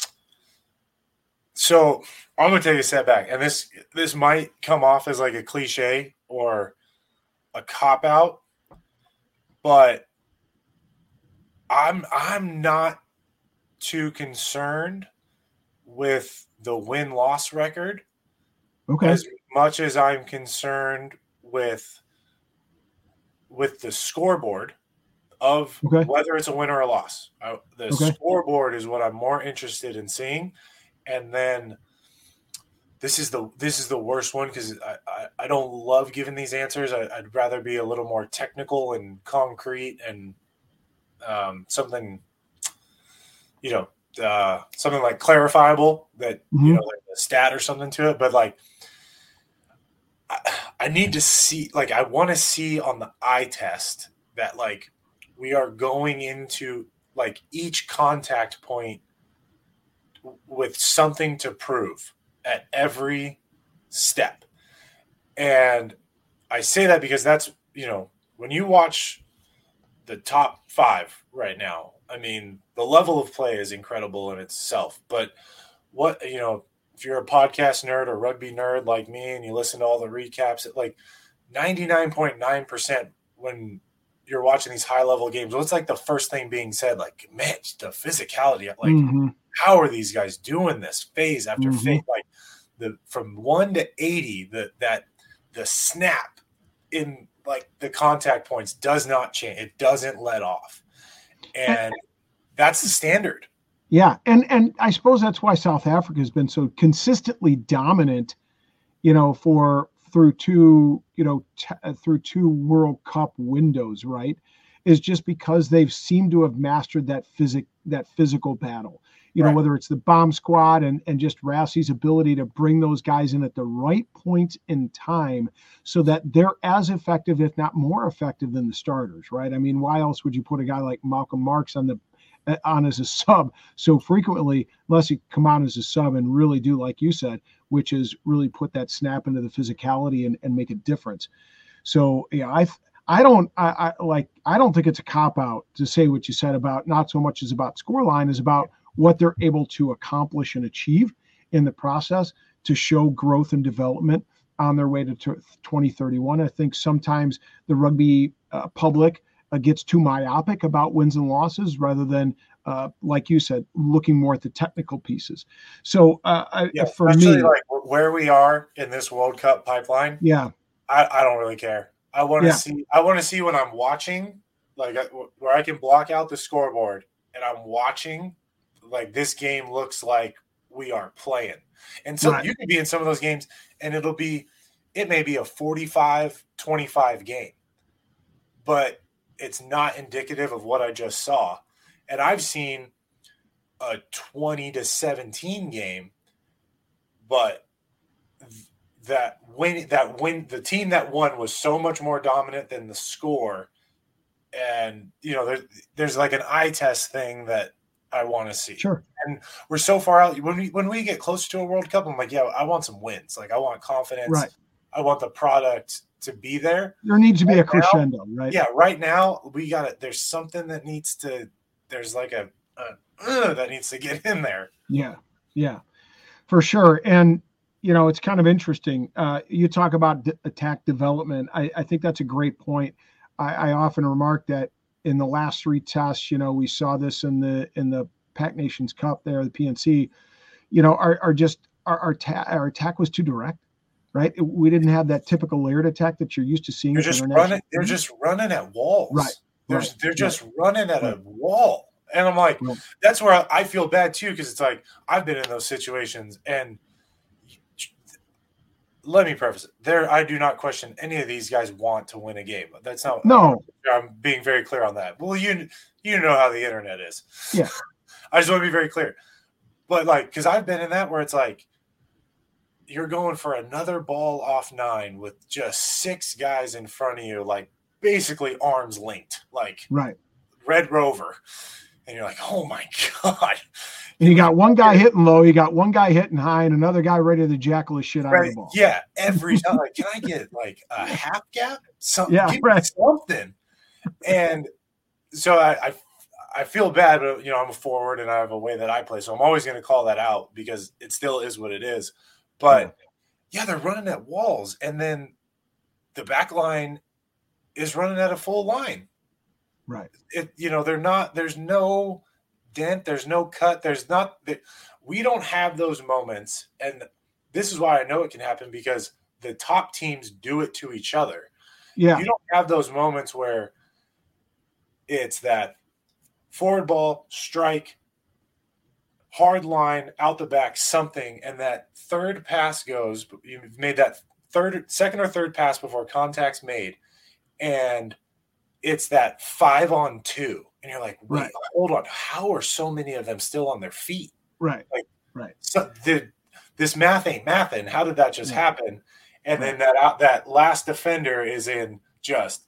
So I'm going to take a step back, and this this might come off as like a cliche or a cop out, but I'm I'm not too concerned with the win-loss record okay. as much as I'm concerned with with the scoreboard of okay. whether it's a win or a loss. I, the okay. scoreboard is what I'm more interested in seeing. And then this is the this is the worst one because I, I, I don't love giving these answers. I, I'd rather be a little more technical and concrete and um, something, you know, uh, something like clarifiable that, mm-hmm. you know, like a stat or something to it. But like, I, I need to see, like, I want to see on the eye test that like we are going into like each contact point with something to prove at every step. And I say that because that's, you know, when you watch the top five right now, I mean, the level of play is incredible in itself. But what, you know, if you're a podcast nerd or rugby nerd like me and you listen to all the recaps, at like ninety-nine point nine percent when you're watching these high level games, well, it's like the first thing being said, like, man, the physicality, like, mm-hmm. how are these guys doing this phase after mm-hmm. phase? Like the from one to eighty, the that the snap in like the contact points does not change. It doesn't let off. And that's the standard. Yeah. And and I suppose that's why South Africa has been so consistently dominant, you know, for through two, you know, t- through two World Cup windows, right? Is just because they've seemed to have mastered that physic that physical battle. you know, Right. whether it's the bomb squad and, and just Rassey's ability to bring those guys in at the right points in time so that they're as effective, if not more effective than the starters, right? I mean, why else would you put a guy like Malcolm Marks on the on as a sub so frequently, unless you come on as a sub and really do, like you said, which is really put that snap into the physicality and, and make a difference. So yeah, I I don't I, I like I don't think it's a cop out to say what you said about not so much as about scoreline as about what they're able to accomplish and achieve in the process to show growth and development on their way to twenty thirty-one. I think sometimes the rugby uh, public uh, gets too myopic about wins and losses rather than, uh, like you said, looking more at the technical pieces. So uh, Yeah, for especially me, like where we are in this World Cup pipeline, yeah, I, I don't really care. I want to Yeah. see. I want to see when I'm watching, like I- where I can block out the scoreboard and I'm watching, like this game looks like we are playing. And so Right. you could be in some of those games, and it'll be, it may be a forty-five twenty-five game, but it's not indicative of what I just saw. And I've seen a twenty to seventeen game, but that win that win the team that won was so much more dominant than the score. And you know, there's there's like an eye test thing that I want to see. sure. And we're so far out. When we when we get closer to a World Cup, I'm like, yeah, I want some wins. Like I want confidence. Right. I want the product to be there. There needs to be a Right now, crescendo, right? Yeah, right now we got it. There's something that needs to. There's like a, a uh, that needs to get in there. Yeah, yeah, for sure. And, you know, it's kind of interesting. Uh, you talk about d- attack development. I, I think that's a great point. I, I often remark that in the last three tests, you know, we saw this in the in the Pac Nations Cup there, the P N C, you know, our, our just our our, ta- our attack was too direct, right? It, we didn't have that typical layered attack that you're used to seeing. They're with just international running. They're teams. just running at walls. Right. They're Right. they're just running at a wall, and I'm like, Right. that's where I, I feel bad too, because it's like I've been in those situations, and let me preface it: there, I do not question any of these guys want to win a game. That's not. No. I'm being very clear on that. Well, you you know how the internet is. Yeah. I just want to be very clear, but like, because I've been in that where it's like you're going for another ball off nine with just six guys in front of you, like basically arms linked, like Right. Red Rover. And you're like, oh my God. And you got one guy hitting low, you got one guy hitting high, and another guy ready to jackal the shit out Right? of the ball. Yeah. Every time, like, can I get like a half gap? Something, Yeah, give me right. something. And so I, I, I feel bad, but you know, I'm a forward and I have a way that I play. So I'm always going to call that out because it still is what it is. But yeah, they're running at walls. And then the back line is running at a full line. Right. It, you know, they're not, there's no dent, there's no cut, there's not, we don't have those moments. And this is why I know it can happen, because the top teams do it to each other. Yeah. You don't have those moments where it's that forward ball, strike, hard line, out the back, something, and that third pass goes, you've made that third, second or third pass before contact's made, and it's that five on two. And you're like, wait, Right. hold on. How are so many of them still on their feet? Right. Like, right. So the, this math ain't mathing. How did that just Yeah. happen? And Right. then that out, that last defender is in just,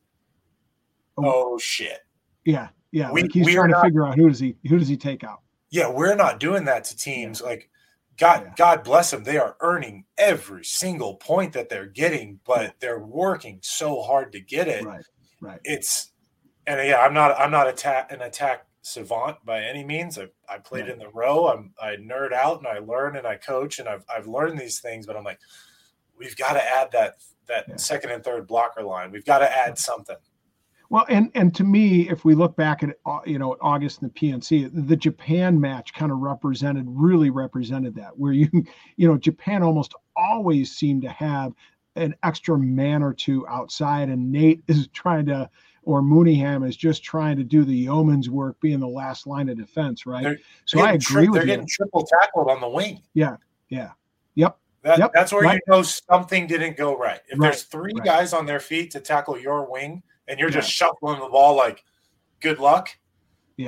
Oh. oh shit. Yeah. Yeah. We- like he's we are trying to not- figure out who does he who does he take out? Yeah, we're not doing that to teams. Like, God, Yeah. God bless them. They are earning every single point that they're getting, but they're working so hard to get it. Right. Right. It's, and yeah, I'm not, I'm not attack an attack savant by any means. I, I played Right. in the row. I'm, I nerd out and I learn and I coach and I've, I've learned these things. But I'm like, we've got to add that that Yeah. second and third blocker line. We've got to add something. Well, and and to me, if we look back at uh, you know August and the P N C, the Japan match kind of represented, really represented that, where you you know Japan almost always seemed to have an extra man or two outside, and Nate is trying to, or Mooneyham is just trying to do the yeoman's work, being the last line of defense, right? They're- so They're I getting agree tri- with They're you. getting triple tackled on the wing. Yeah, yeah, yep, That, Yep, that's where right. you know something didn't go right. If Right, there's three right. guys on their feet to tackle your wing and you're just Yeah. shuffling the ball like, good luck. Yeah.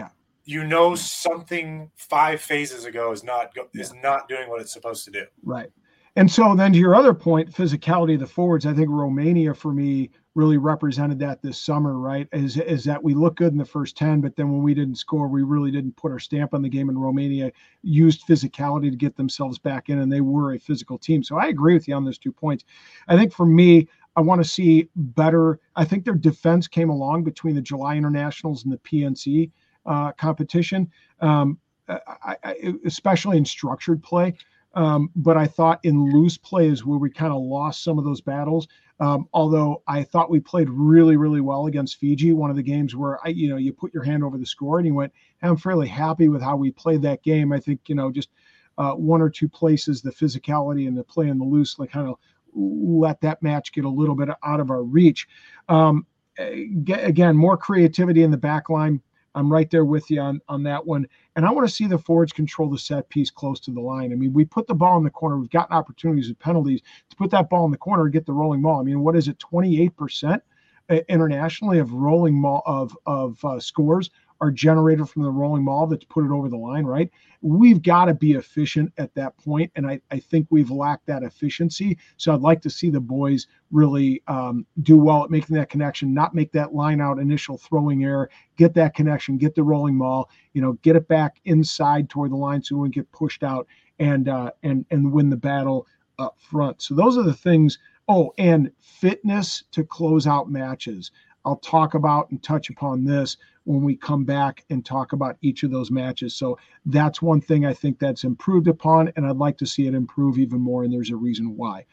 you know something five phases ago is not go, Yeah. is not doing what it's supposed to do. Right. And so then to your other point, physicality of the forwards, I think Romania for me really represented that this summer, right? Is, is that we look good in the first ten, but then when we didn't score, we really didn't put our stamp on the game, and Romania used physicality to get themselves back in, and they were a physical team. So I agree with you on those two points. I think for me, I want to see better. I think their defense came along between the July Internationals and the P N C uh, competition, um, I, I, especially in structured play. Um, but I thought in loose play is where we kind of lost some of those battles. Um, although I thought we played really, really well against Fiji, one of the games where I, you know, you put your hand over the score and you went, I'm fairly happy with how we played that game. I think, you know, just uh, one or two places, the physicality and the play in the loose, like kind of let that match get a little bit out of our reach. Um, again, more creativity in the back line. I'm right there with you on, on that one. And I want to see the forwards control the set piece close to the line. I mean, we put the ball in the corner. We've gotten opportunities with penalties to put that ball in the corner and get the rolling ball. I mean, what is it, twenty-eight percent internationally of rolling ball of, of uh, scores are generated from the rolling ball that's put it over the line, right? We've got to be efficient at that point, and I, I think we've lacked that efficiency. So I'd like to see the boys really um, do well at making that connection, not make that line out initial throwing error, get that connection, get the rolling ball, you know, get it back inside toward the line so we won't get pushed out and uh, and and win the battle up front. So those are the things. Oh, and fitness to close out matches. I'll talk about and touch upon this when we come back and talk about each of those matches. So that's one thing I think that's improved upon, and I'd like to see it improve even more, and there's a reason why.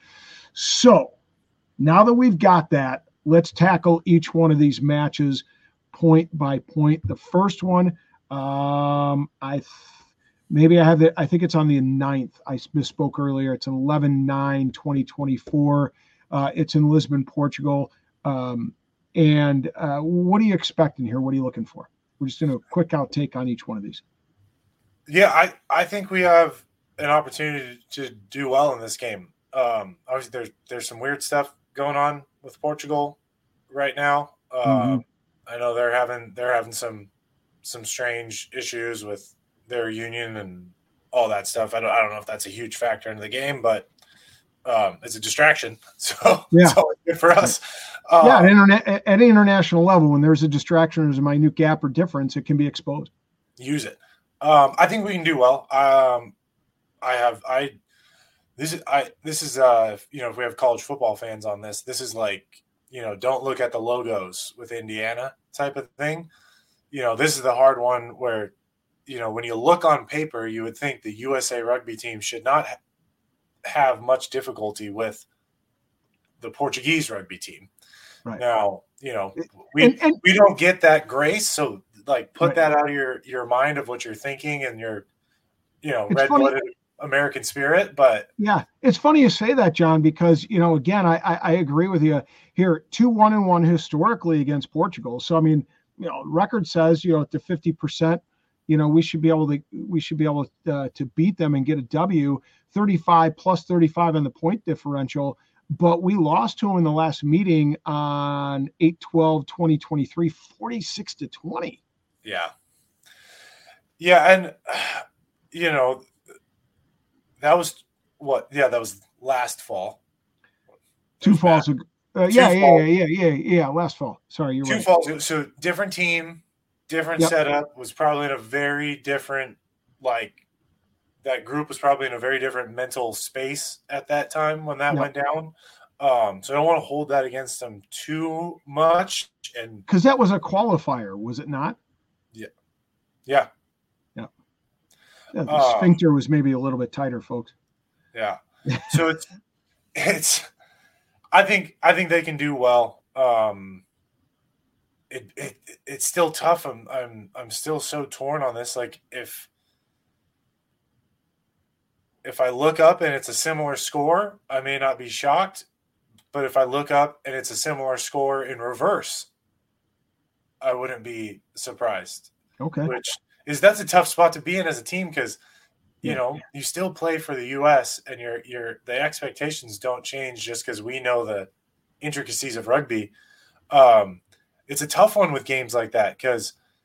So now that we've got that, let's tackle each one of these matches point by point. The first one, um, I th- maybe I have it. I think it's on the ninth. I misspoke earlier. It's eleven nine twenty twenty-four. Uh, it's in Lisbon, Portugal. Um, And uh, what are you expecting here? What are you looking for? We're just doing a quick outtake on each one of these. Yeah, I, I think we have an opportunity to do well in this game. Um, obviously, there's there's some weird stuff going on with Portugal right now. Um, mm-hmm. I know they're having they're having some some strange issues with their union and all that stuff. I don't I don't know if that's a huge factor into the game, but um, it's a distraction. So yeah, it's always good for us. Um, yeah, at, interna- at an international level, when there's a distraction, there's a minute gap or difference, it can be exposed. Use it. Um, I think we can do well. Um, I have I this is I this is uh you know if we have college football fans on this, this is like you know don't look at the logos with Indiana type of thing. You know this is the hard one where you know when you look on paper, you would think the U S A rugby team should not ha- have much difficulty with the Portuguese rugby team. Right. Now, you know, we and, and, we don't get that grace, so like put right. that out of your, your mind of what you're thinking and your, you know, red-blooded American spirit. But yeah, it's funny you say that, John, because you know, again, I I, I agree with you here. Two one and one historically against Portugal. So I mean, you know, record says you know to fifty percent, you know, we should be able to we should be able to, uh, to beat them and get a W. thirty-five plus thirty-five on the point differential. But we lost to them in the last meeting on eight twelve twenty twenty-three, forty-six to twenty. Yeah. Yeah. And, you know, that was what? Yeah, that was last fall. Two falls ago. Uh, Two yeah, yeah, fall. yeah, yeah, yeah, yeah. Last fall. Sorry, you're Two right. falls. So different team, different Yep. setup, was probably in a very different, like, that group was probably in a very different mental space at that time when that Yep. went down. Um, so I don't want to hold that against them too much. And because that was a qualifier, was it not? Yeah. Yeah. Yeah. Yeah, the Um, sphincter was maybe a little bit tighter, folks. Yeah. So it's it's I think I think they can do well. Um it, it it's still tough. I'm I'm I'm still so torn on this. Like if if I look up and it's a similar score, I may not be shocked. But if I look up and it's a similar score in reverse, I wouldn't be surprised. Okay. Which is that's a tough spot to be in as a team because you Yeah. know you still play for the U S and your your the expectations don't change just because we know the intricacies of rugby. Um, it's a tough one with games like that because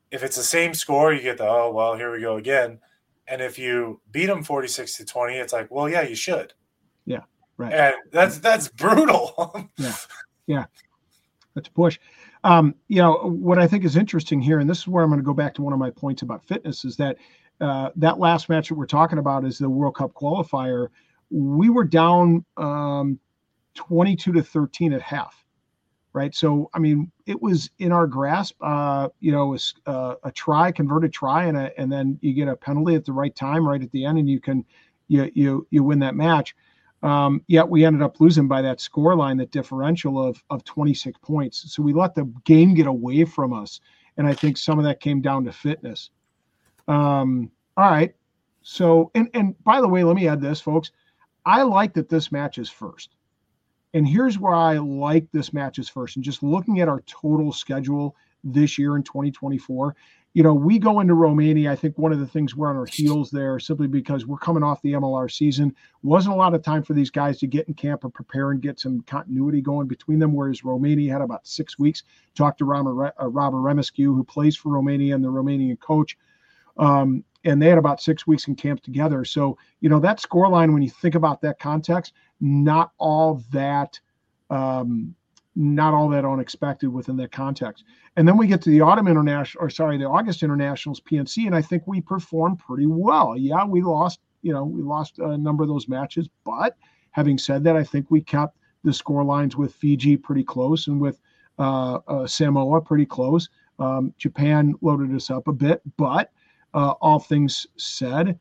if it's the same score, you get the, oh, well, here we go again. And if you beat them forty-six to twenty, it's like, well, yeah, you should. Yeah, right. And that's that's brutal. yeah, yeah. That's a push. Um, you know, what I think is interesting here, and this is where I'm going to go back to one of my points about fitness, is that uh, that last match that we're talking about is the World Cup qualifier. We were down um, twenty-two to thirteen at half, right? So, I mean, it was in our grasp. Uh, you know, it was uh, a try, converted try, and a, and then you get a penalty at the right time, right at the end, and you can you you you win that match. Um, yet we ended up losing by that score line, that differential of of twenty-six points. So we let the game get away from us, and I think some of that came down to fitness. Um, all right. So, and and by the way, let me add this, folks. I like that this match is first. And here's where I like this match is first. And just looking at our total schedule this year in twenty twenty-four, you know, we go into Romania. I think one of the things we're on our heels there simply because we're coming off the M L R season. Wasn't a lot of time for these guys to get in camp and prepare and get some continuity going between them, whereas Romania had about six weeks. Talked to Robert, uh, Robert Remescu, who plays for Romania, and the Romanian coach. Um, and they had about six weeks in camp together. So, you know, that scoreline, when you think about that context, not all that, um, not all that unexpected within that context. And then we get to the autumn international, or sorry, the August internationals P N C, and I think we performed pretty well. Yeah, we lost, you know, we lost a number of those matches, but having said that, I think we kept the score lines with Fiji pretty close and with uh, uh, Samoa pretty close. Um, Japan loaded us up a bit, but Uh, all things said,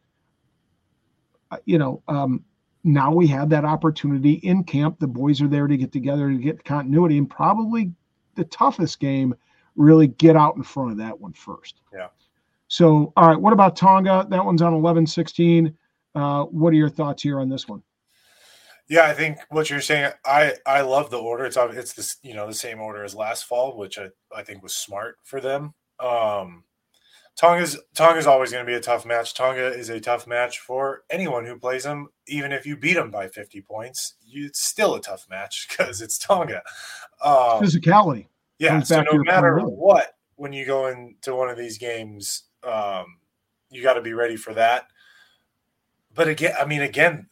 uh, you know, um, now we have that opportunity in camp. The boys are there to get together to get continuity, and probably the toughest game, really get out in front of that one first. Yeah. So, all right, what about Tonga? That one's on eleven sixteen. Uh, what are your thoughts here on this one? Yeah, I think what you're saying, I, I love the order. It's it's this, you know, the same order as last fall, which I, I think was smart for them. Um, Tonga's Tonga's always going to be a tough match. Tonga is a tough match for anyone who plays them. Even if you beat them by fifty points, you, it's still a tough match because it's Tonga. Um, Physicality. Yeah, so no matter what, when you go into one of these games, um, you got to be ready for that. But again, I mean, again,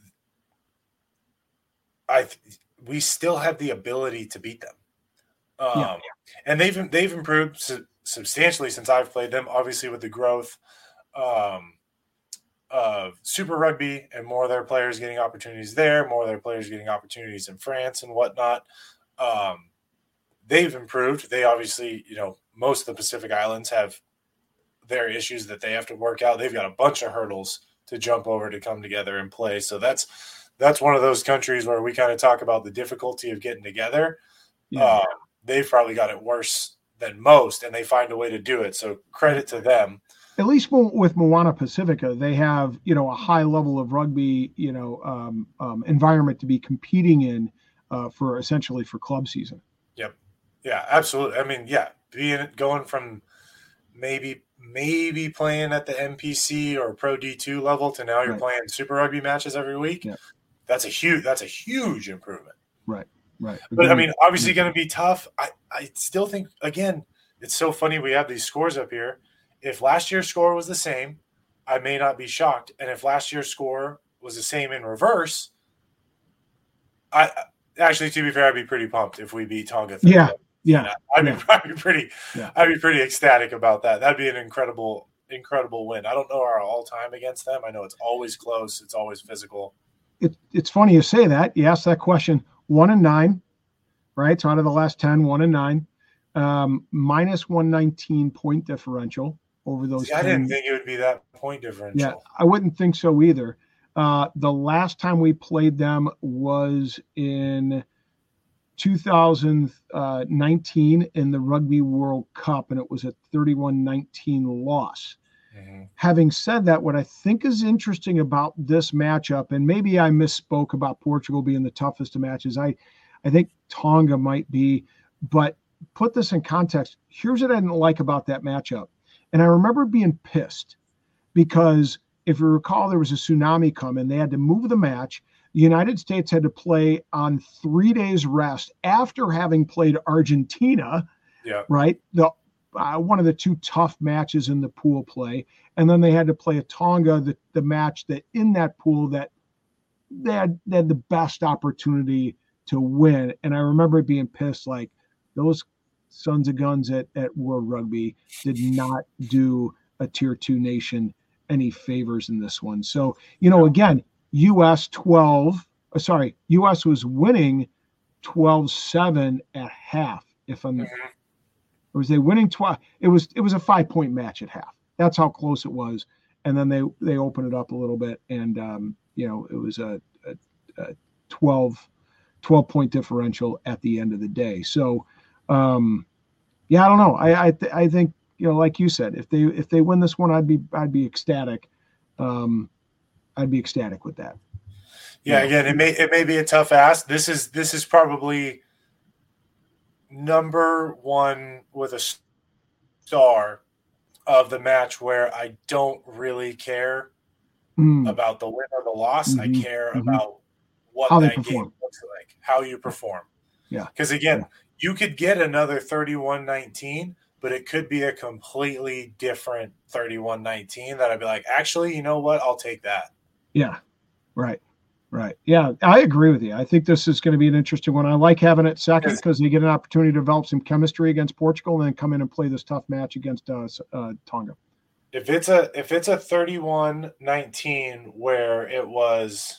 I we still have the ability to beat them, um, yeah. and they've they've improved su- substantially since I've played them. Obviously, with the growth um, of Super Rugby and more of their players getting opportunities there, more of their players getting opportunities in France and whatnot, um, they've improved. They obviously, you know, most of the Pacific Islands have their issues that they have to work out. They've got a bunch of hurdles to jump over to come together and play. So that's that's one of those countries where we kind of talk about the difficulty of getting together. Yeah. Uh, they've probably got it worse than most, and they find a way to do it. So credit to them. At least with Moana Pacifica, they have, you know, a high level of rugby, you know, um, um, environment to be competing in uh, for essentially for club season. Yep. Yeah, absolutely. I mean, yeah, being going from maybe maybe playing at the N P C or Pro D two level to now you're right. playing Super Rugby matches every week. Yeah. That's a huge that's a huge improvement. Right. Right. But I mean, obviously going to be tough. I, I still think, again, it's so funny we have these scores up here. If last year's score was the same, I may not be shocked. And if last year's score was the same in reverse, I actually, to be fair, I'd be pretty pumped if we beat Tonga. Yeah. Yeah. I'd, yeah. Be, I'd be pretty yeah. I'd be pretty ecstatic about that. That'd be an incredible, incredible win. I don't know our all-time against them. I know it's always close. It's always physical. It, it's funny you say that. You asked that question. One and nine, right? So out of the last ten, one and nine, um, minus one nineteen point differential over those. See, I didn't think it would be that point differential. Yeah, I wouldn't think so either. Uh, the last time we played them was in two thousand nineteen in the Rugby World Cup, and it was a thirty-one nineteen loss. Mm-hmm. Having said that, what I think is interesting about this matchup, and maybe I misspoke about Portugal being the toughest of matches, I, I think Tonga might be, but put this in context. Here's what I didn't like about that matchup. And I remember being pissed because if you recall, there was a tsunami coming. They had to move the match. The United States had to play on three days rest after having played Argentina, yeah. right? The uh, one of the two tough matches in the pool play. And then they had to play a Tonga, the, the match that in that pool that they had, they had the best opportunity to win. And I remember being pissed, like those sons of guns at, at World Rugby did not do a tier two nation any favors in this one. So, you know, again, U S twelve, uh, sorry, U S was winning twelve seven at half. If I'm, Mm-hmm. or was they winning twelve? It was, it was a five point match at half. That's how close it was. And then they, they opened it up a little bit. And, um, you know, it was a, a, a twelve, twelve point differential at the end of the day. So, um, yeah, I don't know. I, I, th- I think, you know, like you said, if they, if they win this one, I'd be, I'd be ecstatic. Um, I'd be ecstatic with that. Yeah. Again, it may, it may be a tough ask. This is, this is probably number one with a star of the match where I don't really care mm. about the win or the loss. Mm-hmm. I care mm-hmm. about what how that game looks like, how you perform. Yeah. Because again, yeah. you could get another thirty-one nineteen, but it could be a completely different thirty-one nineteen that I'd be like, actually, you know what? I'll take that. Yeah. Right. Right. Yeah, I agree with you. I think this is going to be an interesting one. I like having it second because they get an opportunity to develop some chemistry against Portugal and then come in and play this tough match against uh, uh, Tonga. If it's a if it's a thirty-one nineteen where it was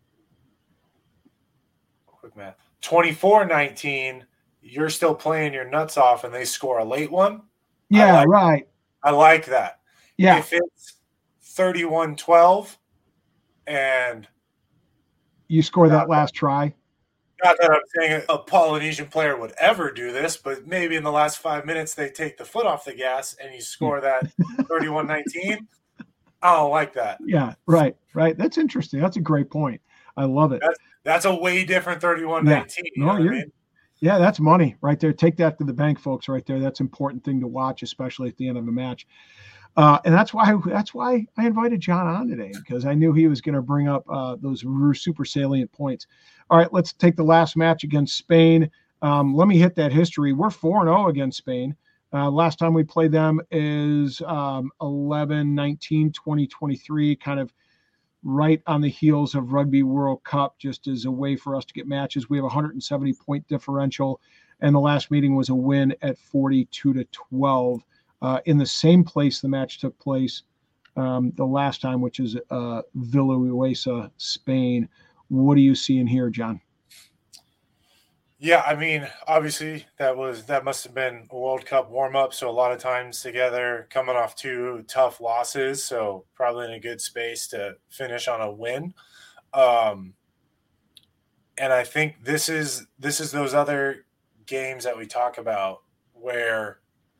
quick math twenty-four nineteen, you're still playing your nuts off and they score a late one. Yeah, I like, right. I like that. Yeah. If it's thirty-one twelve and you score that last try. Not that I'm saying a Polynesian player would ever do this, but maybe in the last five minutes they take the foot off the gas and you score that thirty-one nineteen. I don't like that. Yeah, right, right. That's interesting. That's a great point. I love it. That's, that's a way different thirty-one nineteen. Yeah. No, you know you're, what I mean? Yeah, that's money right there. Take that to the bank, folks, right there. That's an important thing to watch, especially at the end of a match. Uh, and that's why that's why I invited John on today, because I knew he was going to bring up uh, those super salient points. All right, let's take the last match against Spain. Um, let me hit that history. We're four and oh against Spain. Uh, last time we played them is um, eleven nineteen twenty twenty-three, kind of right on the heels of Rugby World Cup, just as a way for us to get matches. We have a one hundred seventy point differential, and the last meeting was a win at forty-two to twelve. Uh, in the same place the match took place um, the last time, which is uh, Villanueva, Spain. What are you seeing here, John? Yeah, I mean, obviously that was that must have been a World Cup warm-up, so a lot of times together, coming off two tough losses, so probably in a good space to finish on a win. Um, and I think this is this is those other games that we talk about where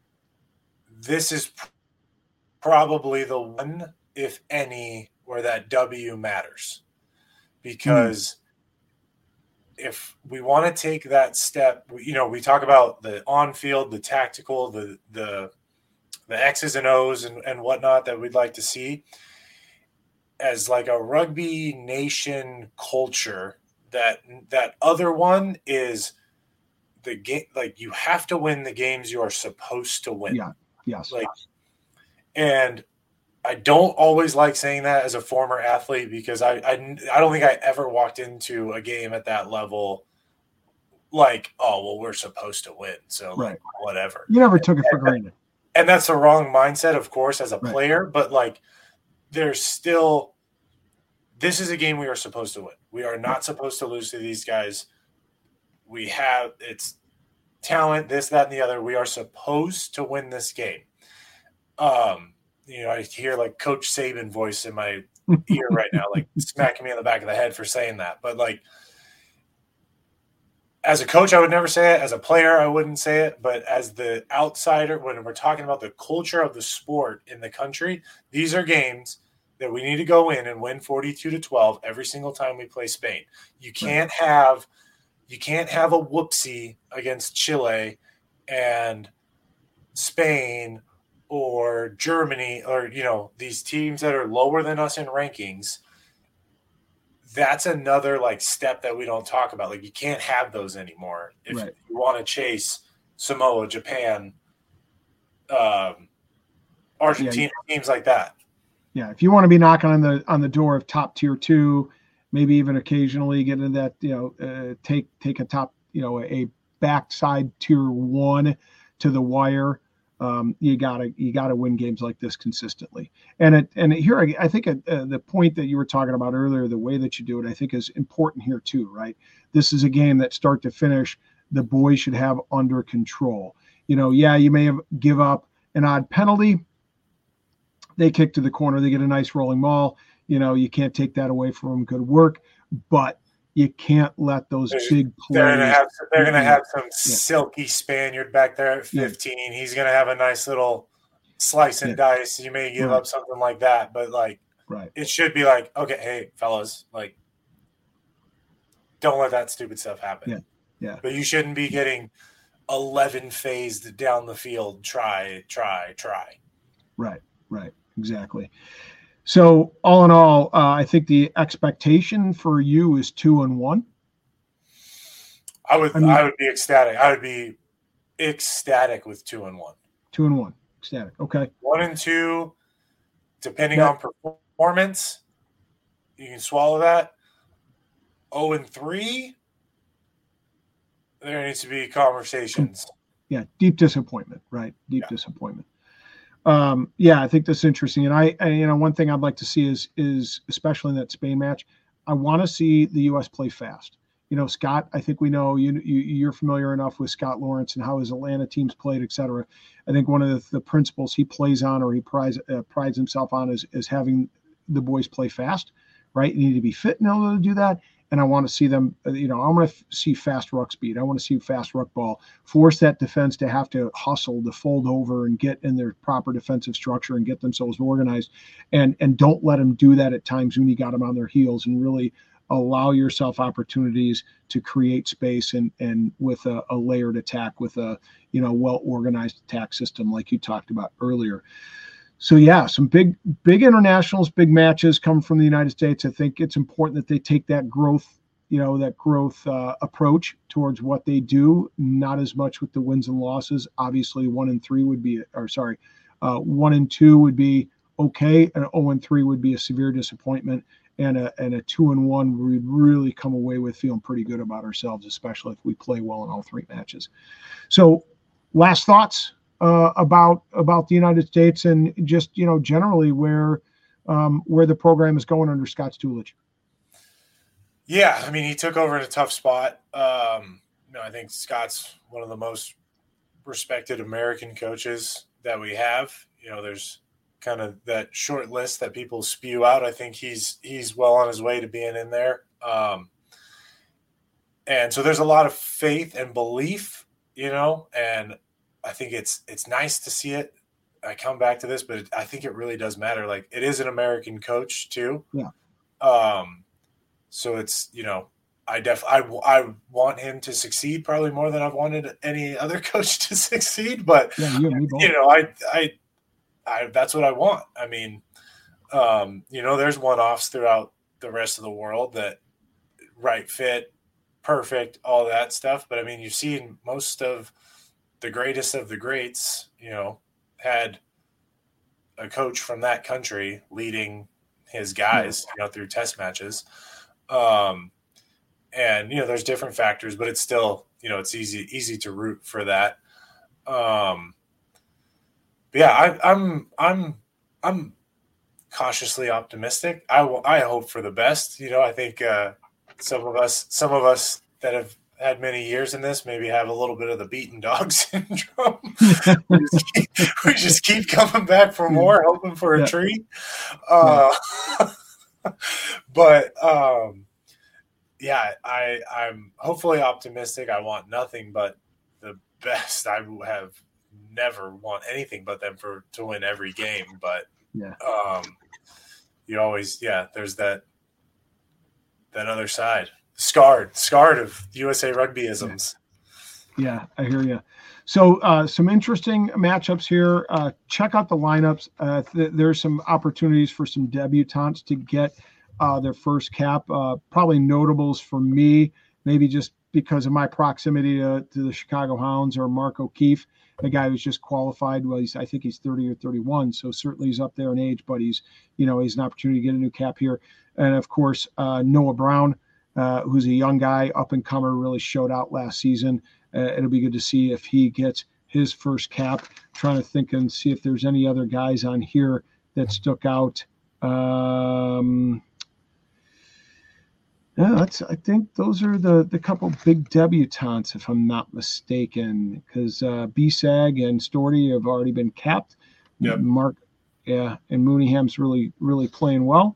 this is probably the one, if any, where that W matters. Because mm. if we want to take that step, you know, we talk about the on-field, the tactical, the the the X's and O's and, and whatnot that we'd like to see. As like a rugby nation culture, that that other one is the game. Like you have to win the games you are supposed to win. Yeah. Yes. Like, and I don't always like saying that as a former athlete because I, I, I don't think I ever walked into a game at that level like, oh, well, we're supposed to win. So right. like, whatever. You never took it for granted. And that's the wrong mindset, of course, as a right. player. But like, there's still, this is a game we are supposed to win. We are not supposed to lose to these guys. We have, it's, talent, this, that, and the other. We are supposed to win this game. Um, you know, I hear like Coach Saban voice in my ear right now, like smacking me in the back of the head for saying that. But like, as a coach, I would never say it. As a player, I wouldn't say it. But as the outsider, when we're talking about the culture of the sport in the country, these are games that we need to go in and win forty-two to twelve every single time we play Spain. You can't have You can't have a whoopsie against Chile and Spain or Germany or, you know, these teams that are lower than us in rankings. That's another like step that we don't talk about. Like you can't have those anymore. If right. you want to chase Samoa, Japan, um, Argentina yeah, teams like that. Yeah, if you want to be knocking on the on the door of top tier two, maybe even occasionally get into that, you know, uh, take take a top, you know, a backside tier one to the wire. Um, you gotta you gotta win games like this consistently. And it and here I, I think uh, the point that you were talking about earlier, the way that you do it, I think is important here too, right? This is a game that start to finish, the boys should have under control. You know, yeah, you may have give up an odd penalty. They kick to the corner, they get a nice rolling ball. You know, you can't take that away from them. Good work, but you can't let those they're, big plays. They're gonna have, they're gonna have some yeah. silky Spaniard back there at fifteen. Yeah. He's gonna have a nice little slice and yeah. dice. You may give right. up something like that, but like, right. it should be like, okay, hey, fellas, like, don't let that stupid stuff happen. Yeah, yeah. But you shouldn't be getting eleven phased down the field. Try, try, try. Right, right, exactly. So all in all, uh, I think the expectation for you is two and one. I would, I, mean, I would be ecstatic. I would be ecstatic with two and one. Two and one, ecstatic. Okay. One and two, depending yeah. on performance, you can swallow that. Oh and three, there needs to be conversations. Yeah, deep disappointment, right? Deep yeah. disappointment. Um, yeah, I think that's interesting. And I, I, you know, one thing I'd like to see is, is especially in that Spain match, I want to see the U S play fast. You know, Scott, I think we know you, you you're familiar enough with Scott Lawrence and how his Atlanta teams played, et cetera. I think one of the, the principles he plays on, or he prides, uh, prides himself on, is, is having the boys play fast, right? You need to be fit in order to do that. And I want to see them, you know, I want to f- see fast ruck speed. I want to see fast ruck ball, force that defense to have to hustle, to fold over and get in their proper defensive structure and get themselves organized. And and don't let them do that at times when you got them on their heels, and really allow yourself opportunities to create space and, and with a, a layered attack, with a, you know, well-organized attack system like you talked about earlier. So, yeah, some big, big internationals, big matches come from the United States. I think it's important that they take that growth, you know, that growth uh, approach towards what they do, not as much with the wins and losses. Obviously, one and three would be, or sorry, uh, one and two would be okay, and oh and three would be a severe disappointment, and a and a two and one we'd really come away with feeling pretty good about ourselves, especially if we play well in all three matches. So, last thoughts. Uh, about about the United States and just, you know, generally where um, where the program is going under Scott Stulich. Yeah, I mean, he took over in a tough spot. Um, you know, I think Scott's one of the most respected American coaches that we have. You know, there's kind of that short list that people spew out. I think he's he's well on his way to being in there. Um, and so there's a lot of faith and belief, you know, and I think it's it's nice to see it. I come back to this, but it, I think it really does matter. Like, it is an American coach too. Yeah. Um. So it's, you know, I def I, I want him to succeed probably more than I've wanted any other coach to succeed. But yeah, you, you know, I I I that's what I want. I mean, um, you know, there's one-offs throughout the rest of the world that right fit, perfect, all that stuff. But I mean, you've seen most of the greatest of the greats, you know, had a coach from that country leading his guys, you know, through test matches. Um, and, you know, there's different factors, but it's still, you know, it's easy, easy to root for that. Um, but yeah, I, I'm, I'm, I'm cautiously optimistic. I will, I hope for the best. You know, I think, uh, some of us, some of us that have had many years in this maybe have a little bit of the beaten dog syndrome. we, just keep, we just keep coming back for more, hoping for a yeah. treat. Uh, yeah. But um, yeah, I, I'm hopefully optimistic. I want nothing but the best. I have never want anything but them for to win every game. But yeah, um, you always, yeah, there's that that other side. Scarred, scarred of U S A Rugbyisms. Yeah, I hear you. So uh, some interesting matchups here. Uh, check out the lineups. Uh, th- there's some opportunities for some debutantes to get uh, their first cap. Uh, probably notables for me, maybe just because of my proximity to, to the Chicago Hounds, or Mark O'Keefe, a guy who's just qualified. Well, he's, I think he's thirty or thirty-one. So certainly he's up there in age, but he's, you know, he's an opportunity to get a new cap here. And of course, uh, Noah Brown, uh, who's a young guy, up and comer, really showed out last season. Uh, it'll be good to see if he gets his first cap. I'm trying to think and see if there's any other guys on here that stuck out. Um, yeah, that's, I think those are the, the couple big debutantes, if I'm not mistaken, because uh, B S A G and Storty have already been capped. Yep. Mark, yeah, and Mooneyham's really, really playing well,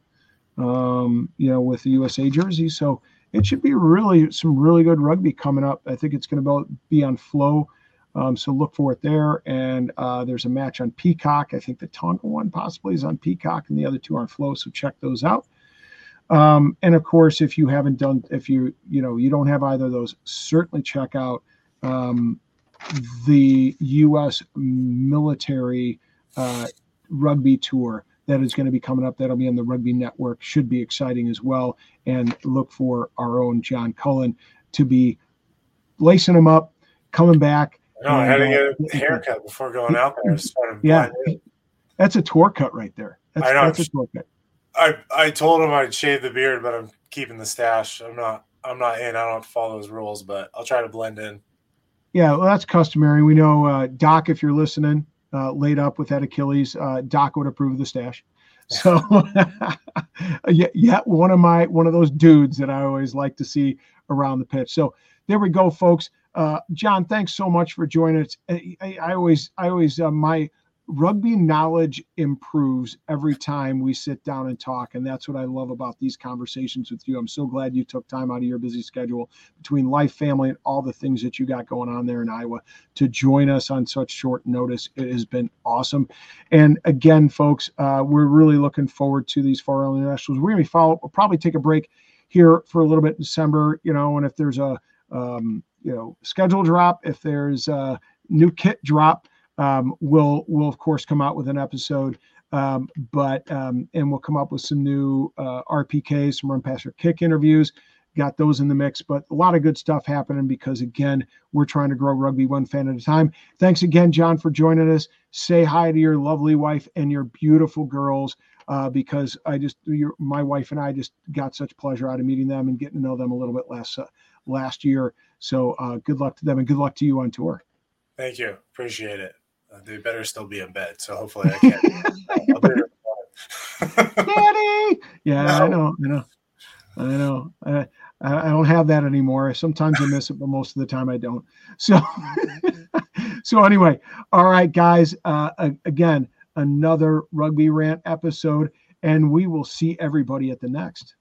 um, you know, with the U S A jersey. So it should be really some really good rugby coming up. I think it's going to be on Flow. Um, so look for it there. And uh, there's a match on Peacock. I think the Tonga one possibly is on Peacock and the other two are on Flow. So check those out. Um, and of course, if you haven't done, if you, you know, you don't have either of those, certainly check out um, the U S military uh, rugby tour that is going to be coming up. That'll be on the Rugby Network. Should be exciting as well. And look for our own John Cullen to be lacing them up, coming back. No, I had to get a haircut before going out there. Yeah, that's a tour cut right there. That's, I know. That's a tour cut. I, I told him I'd shave the beard, but I'm keeping the stash. I'm not I'm not in. I don't follow those rules, but I'll try to blend in. Yeah, well, that's customary. We know uh, Doc, if you're listening, uh, laid up with that Achilles. Uh, Doc would approve of the stash. So, yeah, yeah, one of my one of those dudes that I always like to see around the pitch. So there we go, folks. Uh, John, thanks so much for joining us. I, I, I always, I always, uh, my rugby knowledge improves every time we sit down and talk. And that's what I love about these conversations with you. I'm so glad you took time out of your busy schedule between life, family, and all the things that you got going on there in Iowa to join us on such short notice. It has been awesome. And again, folks, uh, we're really looking forward to these Far Island Internationals. We're going to be follow. We'll probably take a break here for a little bit in December, you know, and if there's a, um, you know, schedule drop, if there's a new kit drop, Um, we'll, we'll of course come out with an episode, um, but, um, and we'll come up with some new uh, R P Ks, some run, pass, or kick interviews, got those in the mix, but a lot of good stuff happening because again, we're trying to grow rugby one fan at a time. Thanks again, John, for joining us. Say hi to your lovely wife and your beautiful girls, uh, because I just, your, my wife and I just got such pleasure out of meeting them and getting to know them a little bit last, uh, last year. So uh, good luck to them and good luck to you on tour. Thank you. Appreciate it. Uh, they better still be in bed, so hopefully I can. I'll be Daddy! Yeah, No. I know, I know, I know. I, I don't have that anymore. Sometimes I miss it, but most of the time I don't. So, so anyway, all right, guys. Uh, again, another Rugby Rant episode, and we will see everybody at the next.